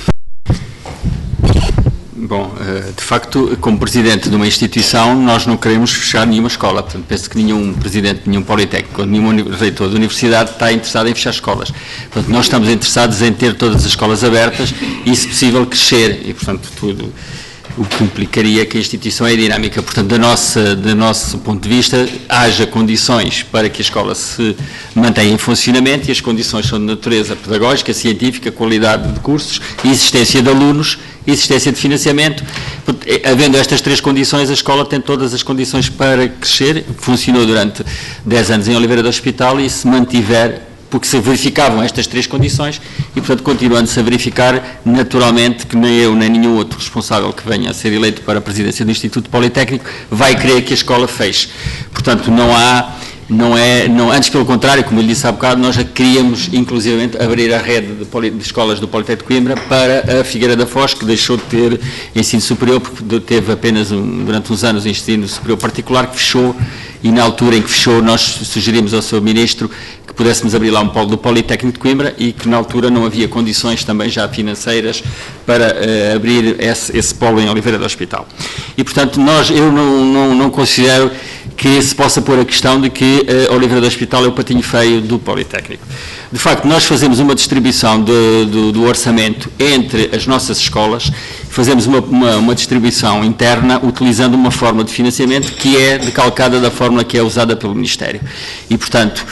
Speaker 3: Bom, de facto, como presidente de uma instituição, nós não queremos fechar nenhuma escola. Portanto, penso que nenhum presidente de nenhum politécnico ou nenhum reitor de universidade está interessado em fechar escolas. Portanto, nós estamos interessados em ter todas as escolas abertas e, se possível, crescer. E, portanto, tudo o que implicaria que a instituição é dinâmica. Portanto, da nossa, do nosso ponto de vista, haja condições para que a escola se mantenha em funcionamento, e as condições são de natureza pedagógica, científica, qualidade de cursos, existência de alunos, existência de financiamento. Havendo estas três condições, a escola tem todas as condições para crescer. Funcionou durante dez anos em Oliveira do Hospital, e se mantiver, porque se verificavam estas três condições, e, portanto, continuando-se a verificar, naturalmente que nem eu nem nenhum outro responsável que venha a ser eleito para a presidência do Instituto Politécnico vai querer que a escola feche. Portanto, não há, não é, não, antes pelo contrário, como eu lhe disse há bocado, nós já queríamos, inclusivamente, abrir a rede de, poli, de escolas do Politécnico de Coimbra para a Figueira da Foz, que deixou de ter ensino superior, porque teve apenas, um, durante uns anos, ensino superior particular, que fechou, e na altura em que fechou, nós sugerimos ao seu Ministro que pudéssemos abrir lá um polo do Politécnico de Coimbra, e que na altura não havia condições também já financeiras para uh, abrir esse, esse polo em Oliveira do Hospital. E, portanto, nós, eu não, não, não considero que se possa pôr a questão de que uh, Oliveira do Hospital é o patinho feio do Politécnico. De facto, nós fazemos uma distribuição de, do, do orçamento entre as nossas escolas, fazemos uma, uma, uma distribuição interna utilizando uma forma de financiamento que é decalcada da fórmula que é usada pelo Ministério. E, portanto,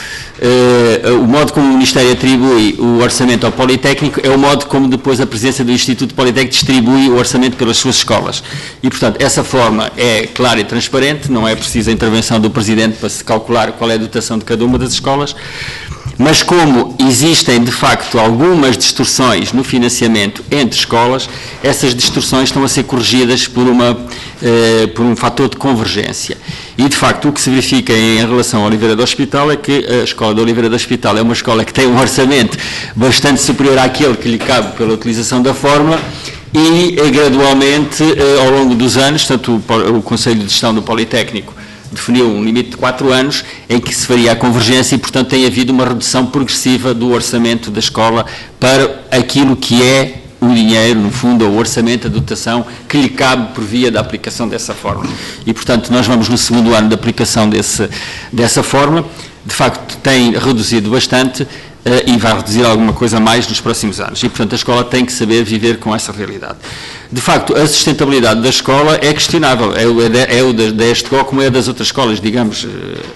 Speaker 3: uh, o modo como o Ministério atribui o orçamento ao Politécnico é o modo como depois a presidência do Instituto Politécnico distribui o orçamento pelas suas escolas. E, portanto, essa forma é clara e transparente, não é preciso a intervenção do Presidente para se calcular qual é a dotação de cada uma das escolas. Mas como existem, de facto, algumas distorções no financiamento entre escolas, essas distorções estão a ser corrigidas por, uma, eh, por um fator de convergência. E, de facto, o que se verifica em relação à Oliveira do Hospital é que a escola de Oliveira do Hospital é uma escola que tem um orçamento bastante superior àquele que lhe cabe pela utilização da fórmula, e, eh, gradualmente, eh, ao longo dos anos, tanto o, o Conselho de Gestão do Politécnico definiu um limite de quatro anos em que se faria a convergência, e, portanto, tem havido uma redução progressiva do orçamento da escola para aquilo que é o dinheiro, no fundo, o orçamento, a dotação que lhe cabe por via da aplicação dessa fórmula. E, portanto, nós vamos no segundo ano de aplicação desse, dessa fórmula. De facto, tem reduzido bastante, Uh, e vai reduzir alguma coisa mais nos próximos anos. E, portanto, a escola tem que saber viver com essa realidade. De facto, a sustentabilidade da escola é questionável. É o, é o da, da ESTGO como é das outras escolas, digamos. Uh,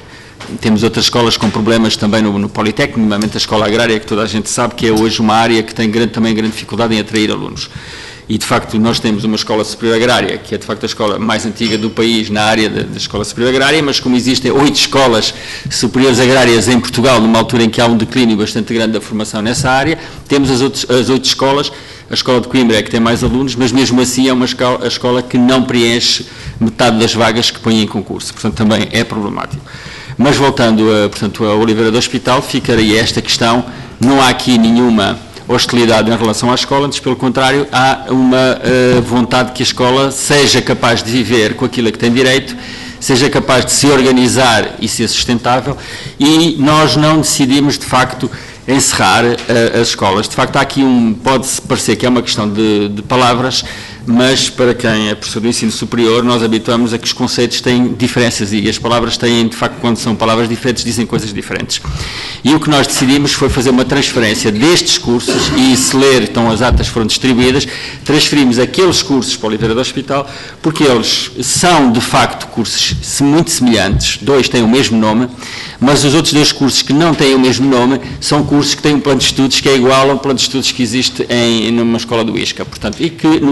Speaker 3: temos outras escolas com problemas também no, no Politécnico, normalmente a escola agrária, que toda a gente sabe que é hoje uma área que tem grande, também grande dificuldade em atrair alunos. E, de facto, nós temos uma escola superior agrária, que é, de facto, a escola mais antiga do país na área da, da escola superior agrária, mas como existem oito escolas superiores agrárias em Portugal, numa altura em que há um declínio bastante grande da formação nessa área, temos as, outros, as oito escolas. A escola de Coimbra é que tem mais alunos, mas mesmo assim é uma escola, a escola que não preenche metade das vagas que põe em concurso. Portanto, também é problemático. Mas, voltando a, portanto, a Oliveira do Hospital, ficaria esta questão. Não há aqui nenhuma hostilidade em relação à escola, antes pelo contrário, há uma uh, vontade que a escola seja capaz de viver com aquilo a que tem direito, seja capaz de se organizar e ser sustentável, e nós não decidimos, de facto, encerrar uh, as escolas. De facto, há aqui um, pode-se parecer que é uma questão de, de palavras, mas para quem é professor do ensino superior, nós habituamos a que os conceitos têm diferenças, e as palavras têm, de facto, quando são palavras diferentes, dizem coisas diferentes. E o que nós decidimos foi fazer uma transferência destes cursos, e se ler, então as atas foram distribuídas, transferimos aqueles cursos para o Oliveira do Hospital, porque eles são, de facto, cursos muito semelhantes, dois têm o mesmo nome, mas os outros dois cursos que não têm o mesmo nome são cursos que têm um plano de estudos que é igual ao plano de estudos que existe em, numa escola do ISCA, portanto, e que no ISCA não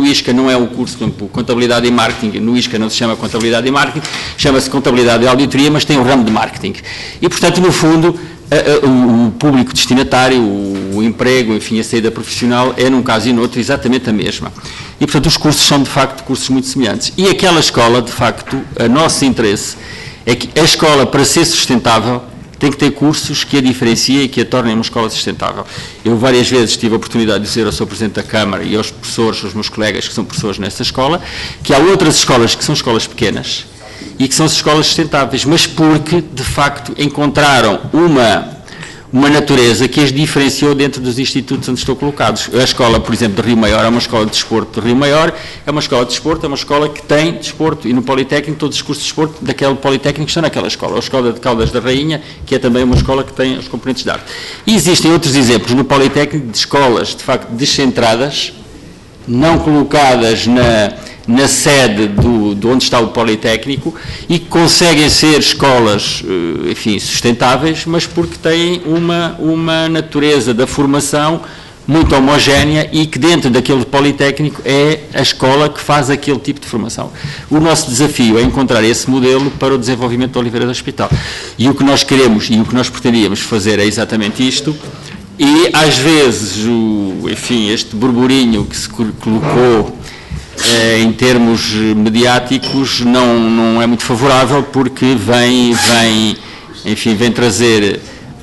Speaker 3: não é um curso, por exemplo, contabilidade e marketing, no ISCA não se chama contabilidade e marketing, chama-se contabilidade e auditoria, mas tem um ramo de marketing. E, portanto, no fundo, a, a, o público destinatário, o, o emprego, enfim, a saída profissional é, num caso e no outro, exatamente a mesma. E, portanto, os cursos são, de facto, cursos muito semelhantes. E aquela escola, de facto, a nosso interesse é que a escola, para ser sustentável, tem que ter cursos que a diferenciem e que a tornem uma escola sustentável. Eu várias vezes tive a oportunidade de dizer ao Senhor Presidente da Câmara e aos professores, aos meus colegas que são professores nessa escola, que há outras escolas que são escolas pequenas e que são escolas sustentáveis, mas porque, de facto, encontraram uma, uma natureza que as diferenciou dentro dos institutos onde estão colocados. A escola, por exemplo, de Rio Maior é uma escola de desporto de Rio Maior, é uma escola de desporto, é uma escola que tem desporto, e no Politécnico todos os cursos de desporto daquele Politécnico estão naquela escola. A escola de Caldas da Rainha, que é também uma escola que tem os componentes de arte. E existem outros exemplos no Politécnico de escolas, de facto, descentradas, não colocadas na, na sede do, de onde está o Politécnico e que conseguem ser escolas, enfim, sustentáveis, mas porque têm uma, uma natureza da formação muito homogénea e que dentro daquele Politécnico é a escola que faz aquele tipo de formação. O nosso desafio é encontrar esse modelo para o desenvolvimento da Oliveira do Hospital. E o que nós queremos e o que nós pretendíamos fazer é exatamente isto. E, às vezes, o, enfim, este burburinho que se colocou eh, em termos mediáticos não, não é muito favorável, porque vem, vem, enfim, vem trazer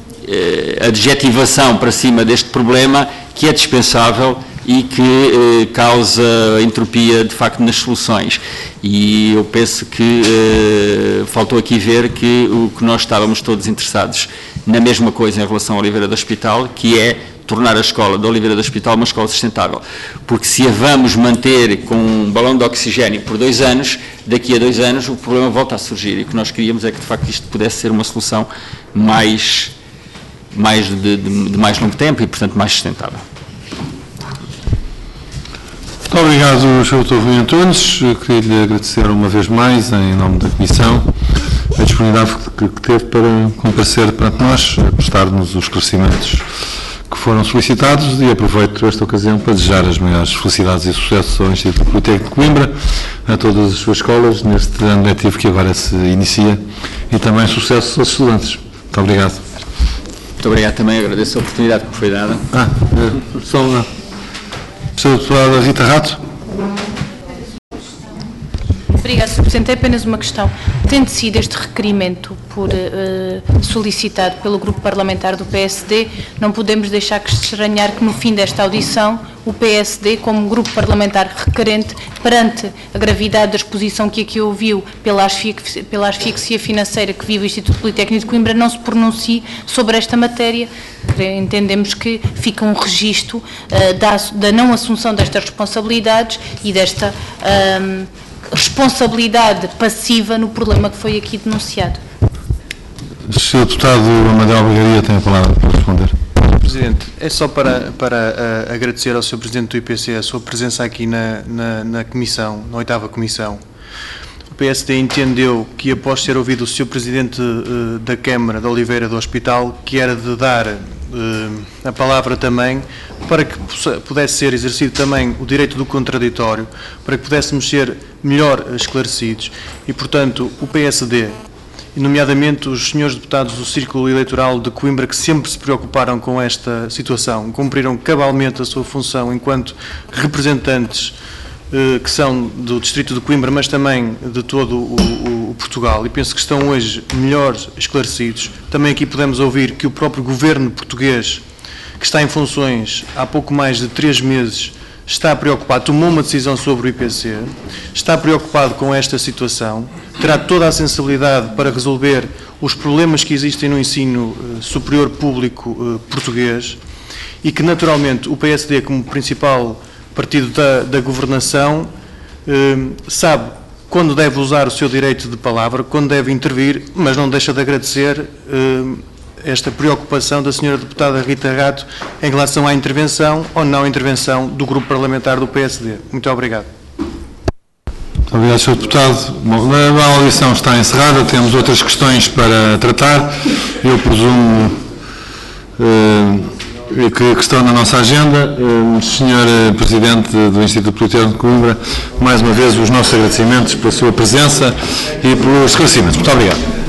Speaker 3: eh, adjetivação para cima deste problema que é dispensável e que eh, causa entropia, de facto, nas soluções. E eu penso que eh, faltou aqui ver que o que nós estávamos todos interessados na mesma coisa em relação à Oliveira do Hospital, que é tornar a escola da Oliveira do Hospital uma escola sustentável. Porque se a vamos manter com um balão de oxigênio por dois anos, daqui a dois anos o problema volta a surgir. E o que nós queríamos é que, de facto, isto pudesse ser uma solução mais, mais de, de, de mais longo tempo e, portanto, mais sustentável.
Speaker 1: Muito obrigado, senhor doutor Rui Antunes. Queria-lhe agradecer uma vez mais, em nome da Comissão, a disponibilidade que teve para comparecer perante nós, prestar-nos os esclarecimentos que foram solicitados, e aproveito esta ocasião para desejar as maiores felicidades e sucessos ao Instituto Politécnico de Coimbra, a todas as suas escolas, neste ano letivo que agora se inicia, e também sucesso aos estudantes. Muito obrigado.
Speaker 3: Muito obrigado também, agradeço a oportunidade que me foi dada.
Speaker 1: Ah, é, só uma... Senhora Deputada Rita Rato.
Speaker 7: Obrigada, senhor Presidente. É apenas uma questão. Tendo sido este requerimento por, uh, solicitado pelo Grupo Parlamentar do P S D, não podemos deixar que se estranhar que no fim desta audição o P S D, como Grupo Parlamentar requerente, perante a gravidade da exposição que aqui ouviu pela asfixia, pela asfixia financeira que vive o Instituto Politécnico de Coimbra, não se pronuncie sobre esta matéria. Entendemos que fica um registro uh, da, da não assunção destas responsabilidades e desta um, responsabilidade passiva no problema que foi aqui denunciado.
Speaker 1: senhor Deputado Amadeu Albergaria tem a palavra para responder.
Speaker 11: Presidente, é só para, para uh, agradecer ao senhor Presidente do I P C a sua presença aqui na, na, na Comissão, na oitava Comissão. O P S D entendeu que, após ter ouvido o senhor Presidente uh, da Câmara de Oliveira do Hospital, que era de dar uh, a palavra também, para que pudesse ser exercido também o direito do contraditório, para que pudéssemos ser melhor esclarecidos. E, portanto, o P S D, e nomeadamente os senhores deputados do Círculo Eleitoral de Coimbra, que sempre se preocuparam com esta situação, cumpriram cabalmente a sua função enquanto representantes eh, que são do Distrito de Coimbra, mas também de todo o, o, o Portugal, e penso que estão hoje melhor esclarecidos. Também aqui podemos ouvir que o próprio governo português, que está em funções há pouco mais de três meses, está preocupado, tomou uma decisão sobre o I P C, está preocupado com esta situação, terá toda a sensibilidade para resolver os problemas que existem no ensino uh, superior público uh, português, e que, naturalmente, o P S D, como principal partido da, da governação, uh, sabe quando deve usar o seu direito de palavra, quando deve intervir, mas não deixa de agradecer uh, esta preocupação da senhora Deputada Rita Rato em relação à intervenção ou não intervenção do Grupo Parlamentar do P S D. Muito obrigado.
Speaker 1: Muito obrigado, senhor Deputado. Bom, a audição está encerrada, temos outras questões para tratar. Eu presumo, eh, que, que estão na nossa agenda. senhor Presidente do Instituto Politécnico de Coimbra, mais uma vez os nossos agradecimentos pela sua presença e pelos esclarecimentos. Muito obrigado.